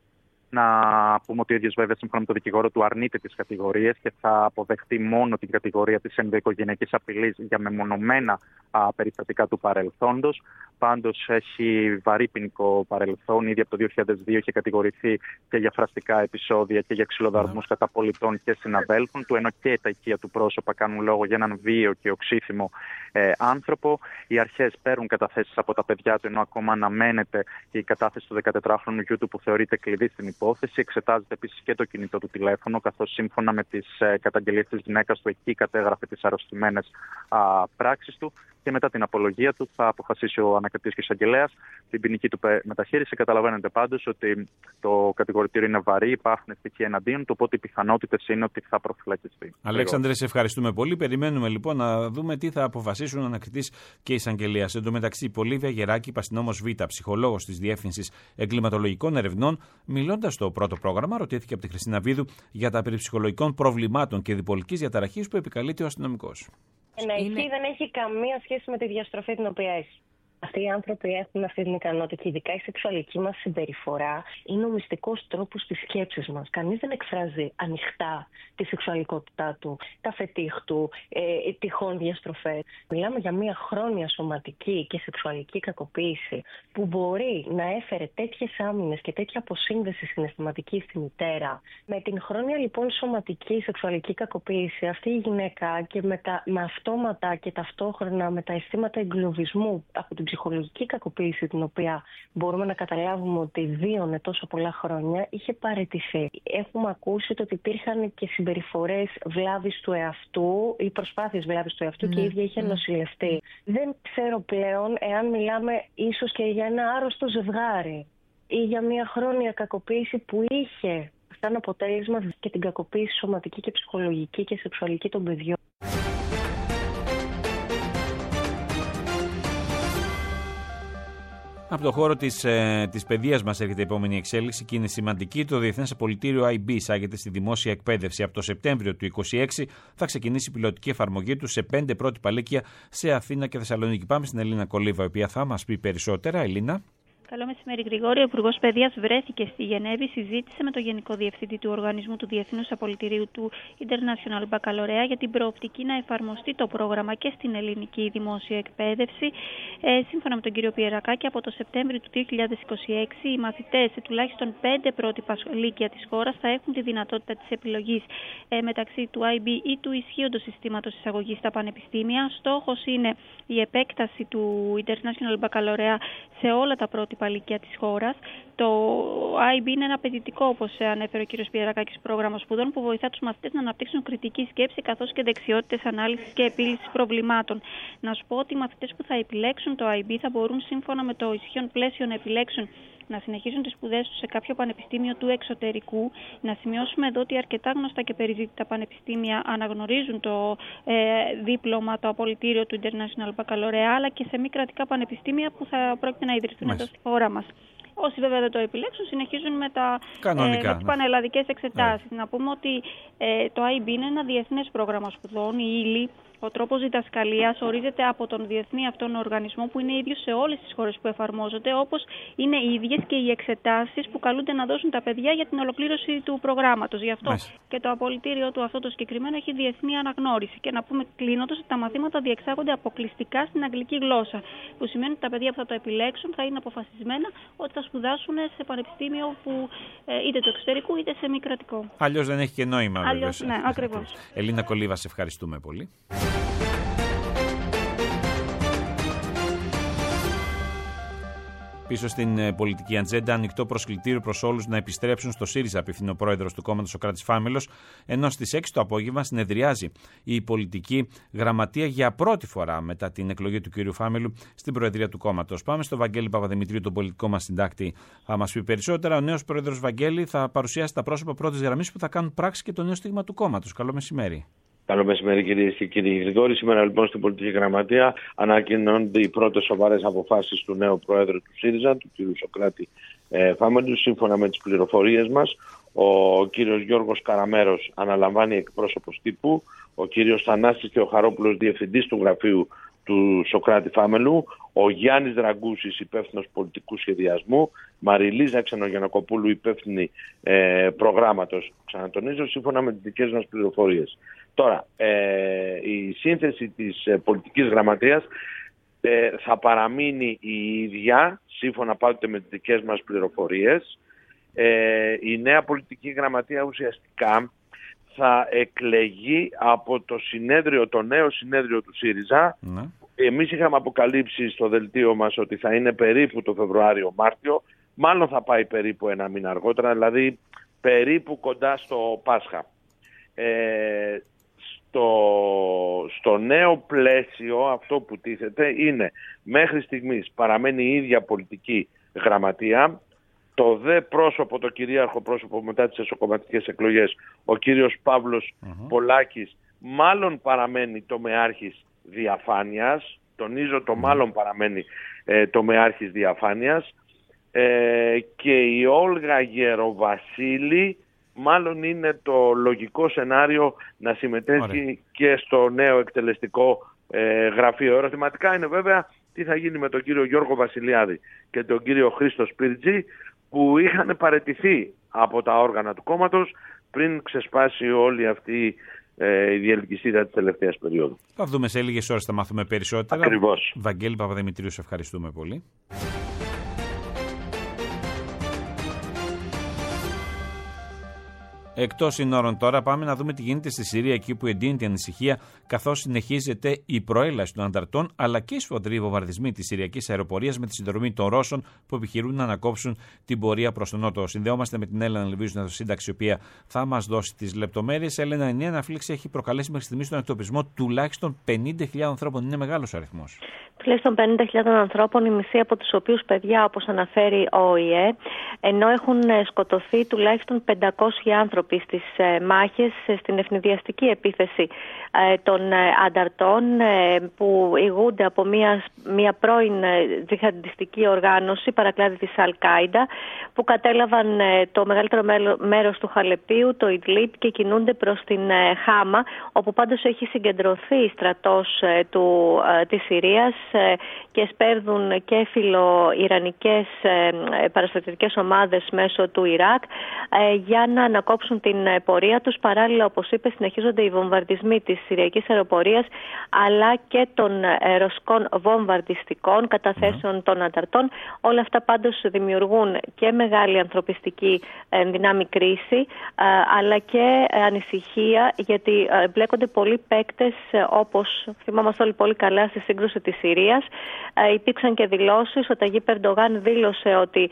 A: Να πούμε ότι ο ίδιος, βέβαια, σύμφωνα με τον δικηγόρο του, αρνείται τις κατηγορίες και θα αποδεχτεί μόνο την κατηγορία της ενδοοικογενειακής απειλής για μεμονωμένα α, περιστατικά του παρελθόντος. Πάντως έχει βαρύ ποινικό παρελθόν. Ήδη από το δύο χιλιάδες δύο είχε κατηγορηθεί και για φραστικά επεισόδια και για ξυλοδαρμούς κατά πολιτών και συναδέλφων του, ενώ και τα οικεία του πρόσωπα κάνουν λόγο για έναν βίαιο και οξύθυμο ε, άνθρωπο. Οι αρχές παίρνουν καταθέσεις από τα παιδιά του, ενώ ακόμα αναμένεται η κατάθεση του δεκατετράχρονου γιού του, που θεωρείται κλειδί στην υπόθεση. Εξετάζεται επίσης και το κινητό του τηλέφωνο, καθώς σύμφωνα με τις ε, καταγγελίες της γυναίκας του, εκεί κατέγραφε τις αρρωστημένες α, πράξεις του. Και μετά την απολογία του θα αποφασίσει ο ανακριτής και εισαγγελέας την ποινική του μεταχείριση. Καταλαβαίνετε πάντως ότι το κατηγορητήριο είναι βαρύ, υπάρχουν στοιχεία εναντίον του, οπότε οι πιθανότητες είναι ότι θα προφυλακιστεί.
C: Αλέξανδρε, σε ευχαριστούμε πολύ. Περιμένουμε λοιπόν να δούμε τι θα αποφασίσουν ο ανακριτής και η εισαγγελέα. Εν τω μεταξύ, η Πολύβια Γεράκη, παστινόμος Β, ψυχολόγος της Διεύθυνσης Εγκληματολογικών Ερευνών, μιλώντας στο πρώτο πρόγραμμα, ρωτήθηκε από τη Χριστίνα Βίδου για τα περί ψυχολογικών προβλημάτων και διπολικής διαταραχής που επικαλείται ο αστυνομικός.
B: Εννοεί είναι... δεν έχει καμία σχέση με τη διαστροφή την οποία έχει. Αυτοί οι άνθρωποι έχουν αυτή την ικανότητα και ειδικά η σεξουαλική μας συμπεριφορά είναι ο μυστικός τρόπος της σκέψης μας. Κανείς δεν εκφράζει ανοιχτά τη σεξουαλικότητά του, τα φετίχ του, ε, τυχόν διαστροφές. Μιλάμε για μια χρόνια σωματική και σεξουαλική κακοποίηση που μπορεί να έφερε τέτοιες άμυνες και τέτοια αποσύνδεση συναισθηματική στη μητέρα. Με την χρόνια λοιπόν σωματική σεξουαλική κακοποίηση, αυτή η γυναίκα και με, τα, με αυτόματα και ταυτόχρονα με τα αισθήματα εγκλωβισμού από την ψυχολογική κακοποίηση, την οποία μπορούμε να καταλάβουμε ότι βίωνε τόσο πολλά χρόνια, είχε παραιτηθεί. Έχουμε ακούσει ότι υπήρχαν και συμπεριφορές βλάβης του εαυτού ή προσπάθειες βλάβης του εαυτού, ναι, και η ίδια είχε ναι. νοσηλευτεί. Δεν ξέρω πλέον εάν μιλάμε ίσως και για ένα άρρωστο ζευγάρι ή για μια χρόνια κακοποίηση που είχε σαν αποτέλεσμα και την κακοποίηση σωματική και ψυχολογική και σεξουαλική των παιδιών.
C: Από το χώρο της, ε, της παιδείας μας έρχεται η επόμενη εξέλιξη και είναι σημαντική. Το Διεθνές Απολυτήριο άι μπι εισάγεται στη δημόσια εκπαίδευση. Από το Σεπτέμβριο του είκοσι έξι θα ξεκινήσει η πιλωτική εφαρμογή του σε πέντε πρότυπα λύκεια σε Αθήνα και Θεσσαλονίκη. Πάμε στην Ελίνα Κολίβα, η οποία θα μας πει περισσότερα. Ελίνα.
D: Καλό μεσημέρι, Γρηγόρη. Ο Υπουργός Παιδείας βρέθηκε στη Γενέβη, συζήτησε με τον Γενικό Διευθυντή του Οργανισμού του Διεθνούς Απολυτηρίου του International Baccalaureate για την προοπτική να εφαρμοστεί το πρόγραμμα και στην ελληνική δημόσια εκπαίδευση. Ε, σύμφωνα με τον κύριο Πιερακάκη, από το Σεπτέμβριο του δύο χιλιάδες είκοσι έξι οι μαθητές σε τουλάχιστον πέντε πρότυπα λύκεια της χώρας θα έχουν τη δυνατότητα της επιλογής ε, μεταξύ του άι μπι ή του ισχύοντος συστήματος εισαγωγής στα πανεπιστήμια. Στόχος είναι η επέκταση του International Baccalaureate σε όλα τα πρότυπα λύκεια της χώρας. Το άι μπι είναι ένα απαιτητικό, όπως ανέφερε ο κ. Πιερακάκης, πρόγραμμα σπουδών που βοηθά τους μαθητές να αναπτύξουν κριτική σκέψη καθώς και δεξιότητες ανάλυσης και επίλυσης προβλημάτων. Να σου πω ότι οι μαθητές που θα επιλέξουν το άι μπι θα μπορούν σύμφωνα με το ισχύον πλαίσιο να επιλέξουν να συνεχίσουν τις σπουδές τους σε κάποιο πανεπιστήμιο του εξωτερικού. Να σημειώσουμε εδώ ότι αρκετά γνωστά και περιζήτητα πανεπιστήμια αναγνωρίζουν το ε, δίπλωμα, το απολυτήριο του International Baccalaureate, αλλά και σε μη κρατικά πανεπιστήμια που θα πρόκειται να ιδρυθούν εδώ στη χώρα μας. Όσοι βέβαια δεν το επιλέξουν, συνεχίζουν με, τα,
C: Κανονικά,
D: ε, με τις πανελλαδικές εξετάσεις. Ναι. Να πούμε ότι ε, το άι μπι είναι ένα διεθνές πρόγραμμα σπουδών, η ύλη. Ο τρόπος διδασκαλίας ορίζεται από τον διεθνή αυτόν οργανισμό που είναι ίδιος σε όλες τις χώρες που εφαρμόζονται, όπως είναι οι ίδιες και οι εξετάσεις που καλούνται να δώσουν τα παιδιά για την ολοκλήρωση του προγράμματος. Γι' αυτό Μάλιστα. και το απολυτήριο του αυτό το συγκεκριμένο έχει διεθνή αναγνώριση. Και να πούμε κλείνοντας ότι τα μαθήματα διεξάγονται αποκλειστικά στην αγγλική γλώσσα. Που σημαίνει ότι τα παιδιά που θα το επιλέξουν θα είναι αποφασισμένα ότι θα σπουδάσουν σε πανεπιστήμιο που ε, είτε του εξωτερικού είτε σε μη κρατικό.
C: Αλλιώς δεν έχει και νόημα.
D: Αλλιώς, ναι, ακριβώς.
C: Ελίνα Κολίβα, σε ευχαριστούμε πολύ. Πίσω στην πολιτική ατζέντα, ανοιχτό προσκλητήριο προς όλους να επιστρέψουν στο ΣΥΡΙΖΑ, απευθύνει ο πρόεδρος του κόμματος Σωκράτης Φάμελος, ενώ στις έξι το απόγευμα συνεδριάζει η πολιτική γραμματεία για πρώτη φορά μετά την εκλογή του κ. Φάμελου στην προεδρία του κόμματος. Πάμε στο Βαγγέλη Παπαδημητρίου, τον πολιτικό μας συντάκτη, θα μας πει περισσότερα. Ο νέος πρόεδρος Βαγγέλη θα παρουσιάσει τα πρόσωπα πρώτης γραμμής που θα κάνουν πράξη και το νέο στίγμα του κόμματος. Καλό μεσημέρι.
F: Καλό μεσημέρι, κυρίες και κύριοι. Γρηγόρη, σήμερα λοιπόν στην Πολιτική Γραμματεία ανακοινώνονται οι πρώτες σοβαρές αποφάσεις του νέου Προέδρου του ΣΥΡΙΖΑ, του κ. Σωκράτη ε, Φάμελου. Σύμφωνα με τις πληροφορίες μας, ο κ. Γιώργος Καραμέρος αναλαμβάνει εκπρόσωπος τύπου, ο κ. Θανάσης Θεοχαρόπουλος διευθυντής του γραφείου του Σωκράτη Φάμελου, ο Γιάννης Δραγκούσης υπεύθυνος πολιτικού σχεδιασμού, Μαριλίζα Ξενογιαννακοπούλου υπεύθυνη ε, προγράμματος. Ξανατονίζω, σύμφωνα με τις δικές μας πληροφορίες. Τώρα, ε, η σύνθεση της ε, πολιτικής γραμματείας ε, θα παραμείνει η ίδια, σύμφωνα πάντοτε με τις δικές μας πληροφορίες. Ε, η νέα πολιτική γραμματεία ουσιαστικά θα εκλεγεί από το συνέδριο, το νέο συνέδριο του ΣΥΡΙΖΑ. Ναι. Εμείς είχαμε αποκαλύψει στο δελτίο μας ότι θα είναι περίπου το Φεβρουάριο-Μάρτιο. Μάλλον θα πάει περίπου ένα μήνα αργότερα, δηλαδή περίπου κοντά στο Πάσχα. Ε, στο, στο νέο πλαίσιο αυτό που τίθεται είναι μέχρι στιγμής παραμένει η ίδια πολιτική γραμματεία. Το δε πρόσωπο, το κυρίαρχο πρόσωπο μετά τις εσωκομματικές εκλογές, ο κύριος Παύλος uh-huh. Πολάκης, μάλλον παραμένει τομεάρχης διαφάνειας. Τονίζω το uh-huh. μάλλον παραμένει ε, τομεάρχης διαφάνειας. Ε, και η Όλγα Γεροβασίλη μάλλον είναι το λογικό σενάριο να συμμετέχει Ωραία. και στο νέο εκτελεστικό ε, γραφείο. Ερωτηματικά είναι βέβαια τι θα γίνει με τον κύριο Γιώργο Βασιλιάδη και τον κύριο Χρήστο Σπίρτζη, που είχαν παραιτηθεί από τα όργανα του κόμματος πριν ξεσπάσει όλη αυτή ε, η διελκυστίδα της τελευταίας περίοδου.
C: Θα δούμε σε λίγες ώρες, θα μάθουμε περισσότερα.
F: Ακριβώς.
C: Βαγγέλη Παπαδημητρίου, σε ευχαριστούμε πολύ. Εκτός συνόρων τώρα, πάμε να δούμε τι γίνεται στη Συρία, εκεί που εντείνεται η ανησυχία, καθώς συνεχίζεται η προέλαση των ανταρτών αλλά και οι σφοδροί βομβαρδισμοί της Συριακής αεροπορίας με τη συνδρομή των Ρώσων που επιχειρούν να ανακόψουν την πορεία προς τον νότο. Συνδεόμαστε με την Έλενα Λεβίου, στην σύνταξη, η οποία θα μας δώσει τις λεπτομέρειες. Έλενα, η νέα αναφλήξη έχει προκαλέσει μέχρι στιγμής τον εκτοπισμό τουλάχιστον πενήντα χιλιάδες ανθρώπων. Είναι μεγάλος αριθμός.
G: Τουλάχιστον πενήντα χιλιάδες ανθρώπων, η μισή από τους οποίους παιδιά, όπως αναφέρει ο ΟΗΕ, ενώ έχουν σκοτωθεί τουλάχιστον πεντακόσιοι άνθρωποι στις μάχες, στην ευνηδιαστική επίθεση των ανταρτών που ηγούνται από μια, μια πρώην τζιχαντιστική οργάνωση, παρακλάδι της Αλ-Κάιντα, που κατέλαβαν το μεγαλύτερο μέρος του Χαλεπίου, το Ιντλίπ, και κινούνται προς την Χάμα, όπου πάντως έχει συγκεντρωθεί στρατός του, της Συρίας και σπέρδουν και φιλοϊρανικές παραστρατιωτικές ομάδες μέσω του Ιράκ για να ανακόψουν την πορεία τους. Παράλληλα, όπως είπε, συνεχίζονται οι βομβαρδισμοί της Συριακής αεροπορίας αλλά και των ρωσικών βομβαρδιστικών καταθέσεων mm. των ανταρτών. Όλα αυτά πάντως δημιουργούν και μεγάλη ανθρωπιστική δυνάμει κρίση αλλά και ανησυχία, γιατί μπλέκονται πολλοί παίκτες, όπως θυμόμαστε όλοι πολύ καλά στη σύγκρουση της Συρίας. Υπήρξαν και δηλώσεις. Ο Ταγίπ Ερντογάν δήλωσε ότι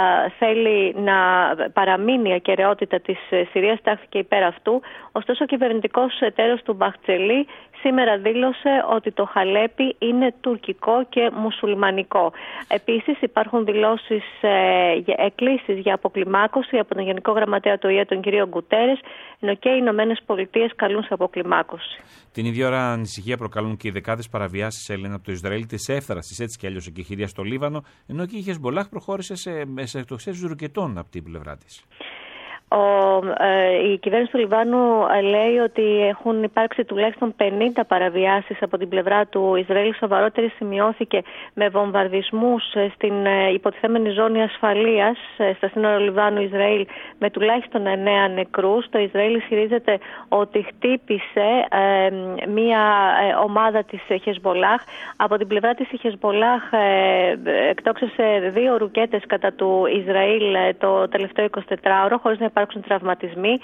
G: θέλει να παραμείνει η ακεραιότητα της Συρίας, τάχθηκε υπέρ αυτού. Ωστόσο, ο κυβερνητικός εταίρος του Μπαχτσελή σήμερα δήλωσε ότι το Χαλέπι είναι τουρκικό και μουσουλμανικό. Επίσης, υπάρχουν δηλώσεις, ε, εκκλήσεις για αποκλιμάκωση από τον Γενικό Γραμματέα του ΟΗΕ, τον κύριο Γκουτέρες, ενώ και οι Ηνωμένες Πολιτείες καλούν σε αποκλιμάκωση.
C: Την ίδια ώρα ανησυχία προκαλούν και οι δεκάδες παραβιάσεις, Έλενα, από το Ισραήλ της έφθρασης έτσι κι αλλιώς εκεχηρίας στο Λίβανο, ενώ και η Χεσμπολάχ προχώρησε σε, σε εκτοξεύσεις ρουκετών από την πλευρά της.
G: Ο, ε, η κυβέρνηση του Λιβάνου ε, λέει ότι έχουν υπάρξει τουλάχιστον πενήντα παραβιάσεις από την πλευρά του Ισραήλ. Σοβαρότερη σημειώθηκε με βομβαρδισμούς ε, στην ε, υποτιθέμενη ζώνη ασφαλείας ε, στα σύνορα Λιβάνου-Ισραήλ, με τουλάχιστον εννέα νεκρούς. Το Ισραήλ ισχυρίζεται ότι χτύπησε ε, μία ε, ομάδα της Χεσμπολάχ. Από την πλευρά της η Χεσμπολάχ ε, εκτόξευσε δύο ρουκέτες κατά του Ισραήλ ε, το τελευταίο εικοσιτετράωρο, χωρίς να υπάρξουν τραυματισμοί.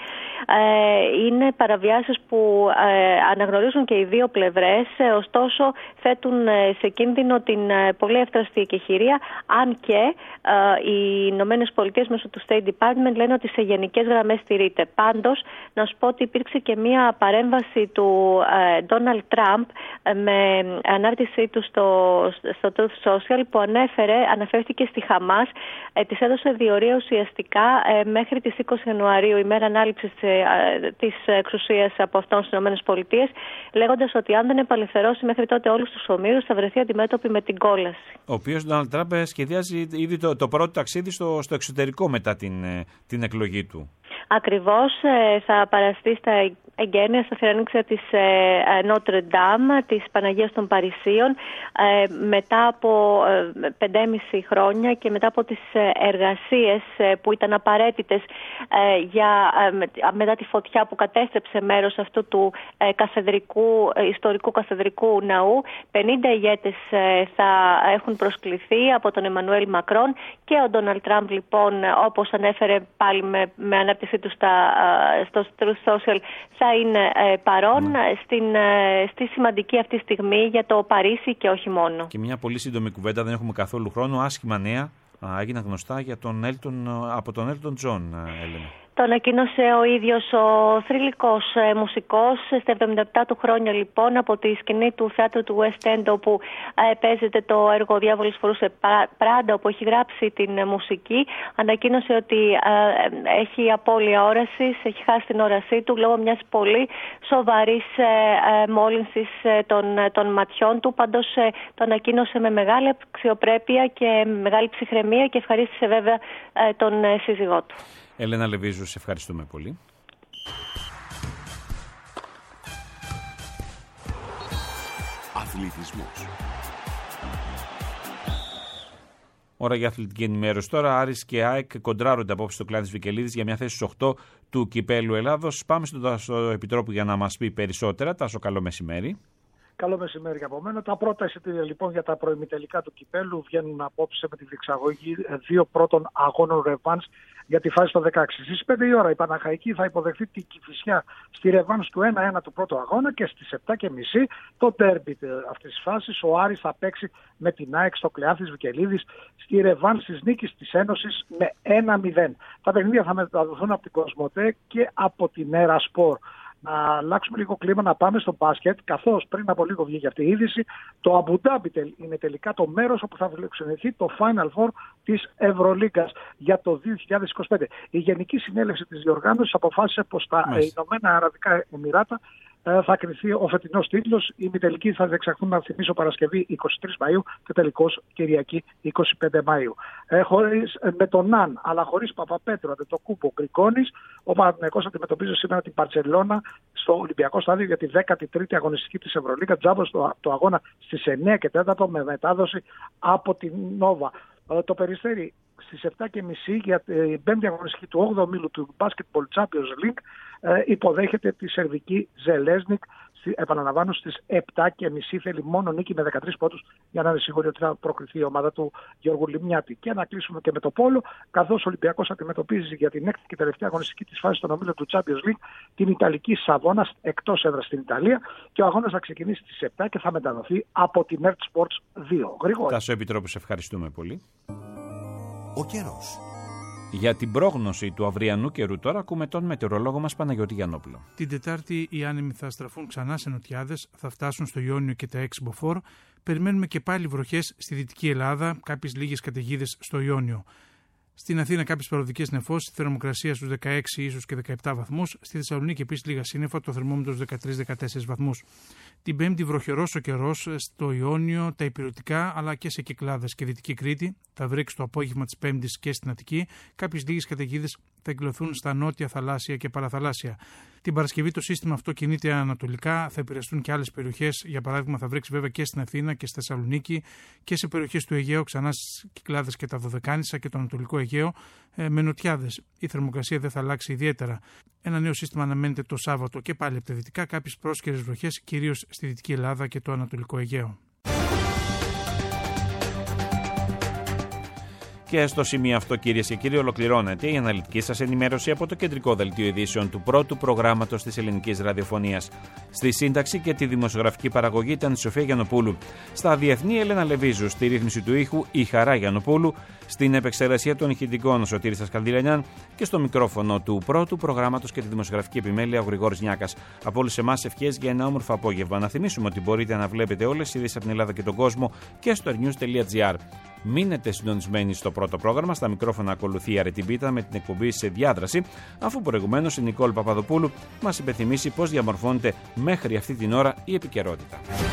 G: Είναι παραβιάσεις που αναγνωρίζουν και οι δύο πλευρές, ωστόσο θέτουν σε κίνδυνο την πολύ εύθραστη εκεχηρία, αν και οι Ηνωμένες Πολιτείες μέσω του State Department λένε ότι σε γενικές γραμμές στηρείται. Πάντως, να σου πω ότι υπήρξε και μία παρέμβαση του Donald Trump με ανάρτησή του στο, στο Truth Social που ανέφερε, αναφέρθηκε στη Χαμάς, ε, της έδωσε διορία ουσιαστικά ε, μέχρι τις είκοσι Ιανουαρίου, ημέρα ανάληψης ε, της εξουσίας από αυτόν στις ΗΠΑ, λέγοντας ότι αν δεν επαληθερώσει μέχρι τότε όλους τους ομήρους θα βρεθεί αντιμέτωπη με την κόλαση.
C: Ο οποίος Donald Trump σχεδιάζει ήδη το, το πρώτο ταξίδι στο, στο εξωτερικό μετά την, την εκλογή του.
G: Ακριβώς, θα παραστεί στα εγγένεια στα θηρανίξια της Notre Dame, της Παναγίας των Παρισίων, μετά από πεντέμισι χρόνια και μετά από τις εργασίες που ήταν απαραίτητες για, μετά τη φωτιά που κατέστρεψε μέρος αυτού του καθεδρικού, ιστορικού καθεδρικού ναού. πενήντα ηγέτες θα έχουν προσκληθεί από τον Εμμανουέλ Μακρόν και ο Ντόναλντ Τραμπ, λοιπόν, όπως ανέφερε πάλι με, με ανάπτυξή του στα, στο Truth Social, θα είναι παρόν mm. στην, στη σημαντική αυτή στιγμή για το Παρίσι και όχι μόνο.
C: Και μια πολύ σύντομη κουβέντα, δεν έχουμε καθόλου χρόνο. Άσχημα νέα έγιναν γνωστά για τον Elton, από τον Elton John, Έλενα.
G: Το ανακοίνωσε ο ίδιος ο θρυλικός ε, μουσικός στα εβδομήντα επτά του χρόνια, λοιπόν, από τη σκηνή του θεάτρου του West End, όπου ε, παίζεται το έργο «Ο Διάβολος φορούσε Πράντα», όπου έχει γράψει την ε, μουσική. Ανακοίνωσε ότι ε, έχει απώλεια όρασης, έχει χάσει την όρασή του λόγω μιας πολύ σοβαρής ε, ε, μόλυνσης ε, των, των ματιών του. Πάντως ε, το ανακοίνωσε με μεγάλη αξιοπρέπεια και μεγάλη ψυχραιμία και ευχαρίστησε βέβαια ε, τον ε, σύζυγό του.
C: Έλενα Λεβίζου, σε ευχαριστούμε πολύ.
H: Αθλητισμός.
C: Ώρα για αθλητική ενημέρωση τώρα. Άρης και ΑΕΚ κοντράρονται απόψε στο Κλάνης Βικελίδης για μια θέση στους οκτώ του Κυπέλλου Ελλάδος. Πάμε στον Τάσο Επιτρόπου για να μας πει περισσότερα. Τάσο, καλό μεσημέρι.
J: Καλό μεσημέρι από μένα. Τα πρώτα εισιτήρια, λοιπόν, για τα προημιτελικά του Κυπέλλου βγαίνουν απόψε με τη διεξαγωγή δύο πρώτων αγώνων ρεβάνς για τη φάση των δεκαέξι. Στις πέντε η ώρα η Παναχαϊκή θα υποδεχθεί την Κηφισιά στη ρεβάνς του ένα ένα του πρώτου αγώνα και στις επτά και μισή το τέρμπι αυτής της φάσης. Ο Άρης θα παίξει με την ΑΕΚ στο Κλεάνθης Βικελίδης στη ρεβάνς της νίκης της Ένωσης με ένα μηδέν. Τα παιχνίδια θα μεταδοθούν από την Κοσμοτέ και από την Έρα Σπορ. Να αλλάξουμε λίγο κλίμα, να πάμε στο μπάσκετ, καθώς πριν από λίγο βγήκε αυτή η είδηση. Το Αμπουντάμπι είναι τελικά το μέρος όπου θα φιλοξενηθεί το Final Four της Ευρωλίγκας για το δύο χιλιάδες είκοσι πέντε. Η Γενική Συνέλευση της διοργάνωσης αποφάσισε πως τα Ηνωμένα Αραβικά Εμιράτα θα κριθεί ο φετινός τίτλος. Οι ημιτελικοί θα διεξαχθούν, να θυμίσω, Παρασκευή εικοστή τρίτη Μαΐου και τελικός Κυριακή εικοστή πέμπτη Μαΐου. Ε, χωρίς, με τον Ναν, αλλά χωρίς Παπαπέτρου, Αντετοκούμπο, Γκρικόνης, ο Παναθηναϊκός αντιμετωπίζει σήμερα την Μπαρσελόνα στο Ολυμπιακό Στάδιο για τη δέκατη τρίτη αγωνιστική της Ευρωλίγκα. Τζάμπος το, το αγώνα στις εννιά και τέσσερα με μετάδοση από την Νόβα. Ε, το Περιστέρι στις επτά και μισή για την πέμπτη αγωνιστική του όγδοου ομίλου του Basketball Champions League ε, υποδέχεται τη σερβική Ζελέσνικ. Επαναλαμβάνω, στις επτά και μισή θέλει μόνο νίκη με δεκατρείς πόντους για να είναι σίγουρη ότι θα προκριθεί η ομάδα του Γιώργου Λιμνιάτη. Και να κλείσουμε και με το πόλο, καθώς ο Ολυμπιακός αντιμετωπίζει για την έκτη και τελευταία αγωνιστική της φάσης των ομίλων του Champions League την Ιταλική Σαβόνα εκτός έδρας στην Ιταλία. Και ο αγώνας θα ξεκινήσει στις επτά και θα μεταδοθεί από τη Mert Sports δύο. Γρήγορα.
C: Τάσο Επιτρόπου, σε ευχαριστούμε πολύ.
H: Ο καιρός.
C: Για την πρόγνωση του αυριανού καιρού τώρα ακούμε τον μετεωρολόγο μας Παναγιώτη Γιαννόπουλο.
K: Την Τετάρτη οι άνεμοι θα στραφούν ξανά σε νοτιάδες, θα φτάσουν στο Ιόνιο και τα Εξμποφόρ. Περιμένουμε και πάλι βροχές στη Δυτική Ελλάδα, κάποιες λίγες καταιγίδες στο Ιόνιο. Στην Αθήνα κάποιες παροδικές νεφώσεις, θερμοκρασία στους δεκαέξι ίσως και δεκαεπτά βαθμούς. Στη Θεσσαλονίκη επίσης λίγα σύννεφα, το θερμόμετρο στους δεκατρείς με δεκατέσσερις βαθμούς. Την Πέμπτη βροχερός ο καιρός στο Ιόνιο, τα Ηπειρωτικά αλλά και σε Κυκλάδες και Δυτική Κρήτη. Θα βρέξει το απόγευμα της Πέμπτης και στην Αττική. Κάποιες λίγες καταιγίδες θα εκδηλωθούν στα νότια θαλάσσια και παραθαλάσσια. Την Παρασκευή το σύστημα αυτό κινείται ανατολικά, θα επηρεαστούν και άλλες περιοχές. Για παράδειγμα, θα βρέξει βέβαια και στην Αθήνα και στη Θεσσαλονίκη και σε περιοχές του Αιγαίου, ξανά στις Κυκλάδες και τα Δωδεκάνησα και το Ανατολικό Αιγαίο, με νοτιάδες. Η θερμοκρασία δεν θα αλλάξει ιδιαίτερα. Ένα νέο σύστημα αναμένεται το Σάββατο και πάλι από τα δυτικά, κάποιες πρόσκαιρες βροχές, κυρίως στη Δυτική Ελλάδα και το Ανατολικό Αιγαίο.
C: Και στο σημείο αυτό, κυρίες και κύριοι, ολοκληρώνεται η αναλυτική σας ενημέρωση από το κεντρικό δελτίο ειδήσεων του πρώτου προγράμματος της ελληνικής ραδιοφωνίας. Στη σύνταξη και τη δημοσιογραφική παραγωγή ήταν η Σοφία Γιαννοπούλου. Στα διεθνή, Έλενα Λεβίζου. Στη ρύθμιση του ήχου, η Χαρά Γιαννοπούλου. Στην επεξεργασία των ηχητικών, ο Σωτήρης Ασκαλδηλενιάν. Και στο μικρόφωνο του πρώτου προγράμματος και τη δημοσιογραφική επιμέλεια, ο Γρηγόρης Νιάκας. Από όλους εμάς, ευχές για ένα όμορφο απόγευμα. Να θυμίσουμε ότι μπορείτε να βλέπετε όλες τις ειδήσεις από την Ελλάδα και τον κόσμο και στο airnews τελεία gr. Μείνετε συντονισμένοι στο πρώτο πρόγραμμα. Στα μικρόφωνα ακολουθεί η Αρετή Μπίτα με την εκπομπή σε διάδραση, αφού προηγουμένως η Νικόλ Παπαδοπούλου μας υπενθυμίσει πώς διαμορφώνεται μέχρι αυτή την ώρα η επικαιρότητα.